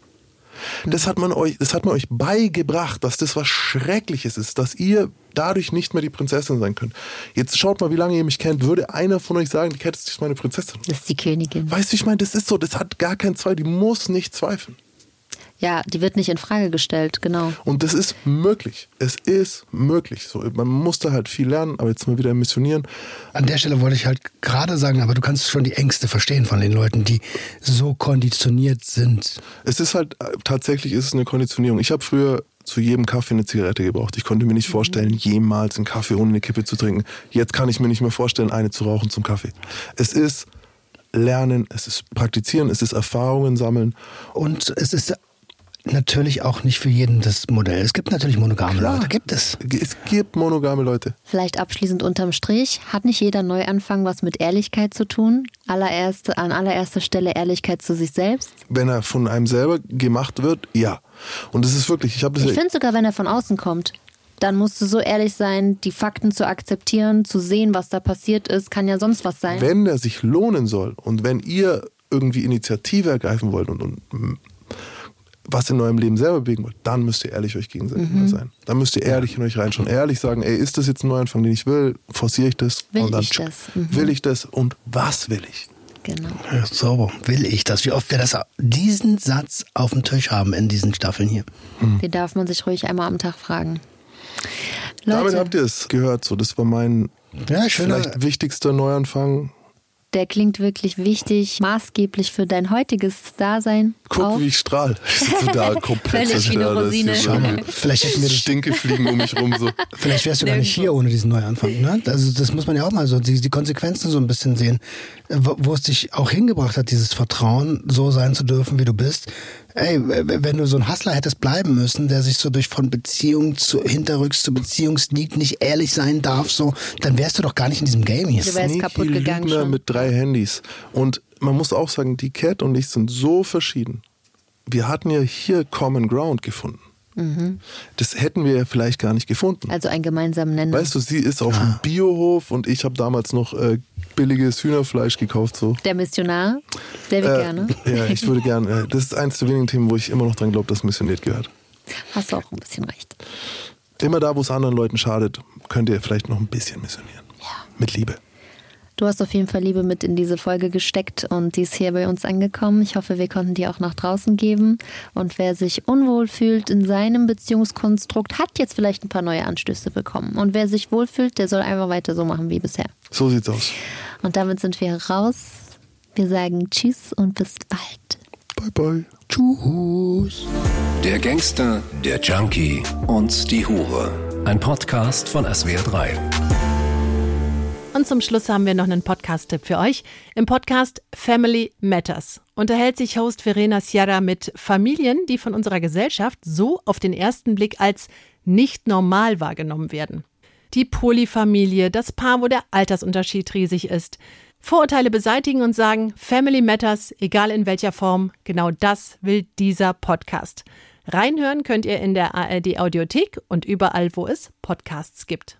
Das hat man euch, das hat man euch beigebracht, dass das was Schreckliches ist, dass ihr dadurch nicht mehr die Prinzessin sein könnt. Jetzt schaut mal, wie lange ihr mich kennt. Würde einer von euch sagen, die Kette ist meine Prinzessin? Das ist die Königin. Weißt du, ich meine, das ist so, das hat gar keinen Zweifel, die muss nicht zweifeln. Ja, die wird nicht in Frage gestellt, genau. Und das ist möglich. Es ist möglich. So, man muss da halt viel lernen, aber jetzt mal wieder missionieren. An der Stelle wollte ich halt gerade sagen, aber du kannst schon die Ängste verstehen von den Leuten, die so konditioniert sind. Es ist halt, tatsächlich ist es eine Konditionierung. Ich habe früher zu jedem Kaffee eine Zigarette gebraucht. Ich konnte mir nicht vorstellen, jemals einen Kaffee ohne eine Kippe zu trinken. Jetzt kann ich mir nicht mehr vorstellen, eine zu rauchen zum Kaffee. Es ist Lernen, es ist Praktizieren, es ist Erfahrungen sammeln. Und es ist natürlich auch nicht für jeden das Modell. Es gibt natürlich monogame Klar. Leute, gibt es. Es gibt monogame Leute. Vielleicht abschließend unterm Strich, hat nicht jeder Neuanfang was mit Ehrlichkeit zu tun? Allererste, an allererster Stelle Ehrlichkeit zu sich selbst? Wenn er von einem selber gemacht wird, ja. Und das ist wirklich, ich habe das Ich finde sogar, wenn er von außen kommt, dann musst du so ehrlich sein, die Fakten zu akzeptieren, zu sehen, was da passiert ist, kann ja sonst was sein. Wenn der sich lohnen soll und wenn ihr irgendwie Initiative ergreifen wollt und, und was in eurem Leben selber bewegen wollt, dann müsst ihr ehrlich euch gegenseitig mhm. sein. Dann müsst ihr ehrlich in euch reinschauen. Ehrlich sagen, ey, ist das jetzt ein Neuanfang, den ich will? Forciere ich das? Will und dann ich das? Mhm. Will ich das? Und was will ich? Genau. Ja, sauber. Will ich das? Wie oft wir das, diesen Satz auf dem Tisch haben in diesen Staffeln hier. Mhm. Den darf man sich ruhig einmal am Tag fragen. Leute. Damit habt ihr es gehört. So, das war mein ja, vielleicht wichtigster Neuanfang. Der klingt wirklich wichtig, maßgeblich für dein heutiges Dasein. Guck, auch. wie ich strahle. Ich sitze da komplett Völlig wie eine Rosine. Schau mal, vielleicht hätten wir Stinke fliegen um mich rum. So. Vielleicht wärst du gar nicht hier ohne diesen Neuanfang. Ne? Also das muss man ja auch mal so, die, die Konsequenzen so ein bisschen sehen, wo, wo es dich auch hingebracht hat, dieses Vertrauen, so sein zu dürfen, wie du bist. Ey, wenn du so ein Hustler hättest bleiben müssen, der sich so durch von Beziehung zu hinterrücks zu Beziehungsneed nicht ehrlich sein darf, so, dann wärst du doch gar nicht in diesem Game hier. Du wärst kaputt gegangen Lügner schon. mit drei Handys. Und man muss auch sagen, die Cat und ich sind so verschieden. Wir hatten ja hier Common Ground gefunden. Mhm. Das hätten wir ja vielleicht gar nicht gefunden. Also einen gemeinsamen Nenner. Weißt du, sie ist auf dem Biohof und ich habe damals noch äh, billiges Hühnerfleisch gekauft. So. Der Missionar, der will äh, gerne. Ja, ich würde gerne. Äh, das ist eins der wenigen Themen, wo ich immer noch dran glaube, dass missioniert gehört. Hast du auch ein bisschen recht. Immer da, wo es anderen Leuten schadet, könnt ihr vielleicht noch ein bisschen missionieren. Ja. Mit Liebe. Du hast auf jeden Fall Liebe mit in diese Folge gesteckt und die ist hier bei uns angekommen. Ich hoffe, wir konnten die auch nach draußen geben. Und wer sich unwohl fühlt in seinem Beziehungskonstrukt, hat jetzt vielleicht ein paar neue Anstöße bekommen. Und wer sich wohlfühlt, der soll einfach weiter so machen wie bisher. So sieht's aus. Und damit sind wir raus. Wir sagen Tschüss und bis bald. Bye, bye. Tschüss. Der Gangster, der Junkie und die Hure. Ein Podcast von S W R drei. Und zum Schluss haben wir noch einen Podcast-Tipp für euch. Im Podcast Family Matters unterhält sich Host Verena Sierra mit Familien, die von unserer Gesellschaft so auf den ersten Blick als nicht normal wahrgenommen werden. Die Polyfamilie, das Paar, wo der Altersunterschied riesig ist. Vorurteile beseitigen und sagen, Family Matters, egal in welcher Form, genau das will dieser Podcast. Reinhören könnt ihr in der A R D Audiothek und überall, wo es Podcasts gibt.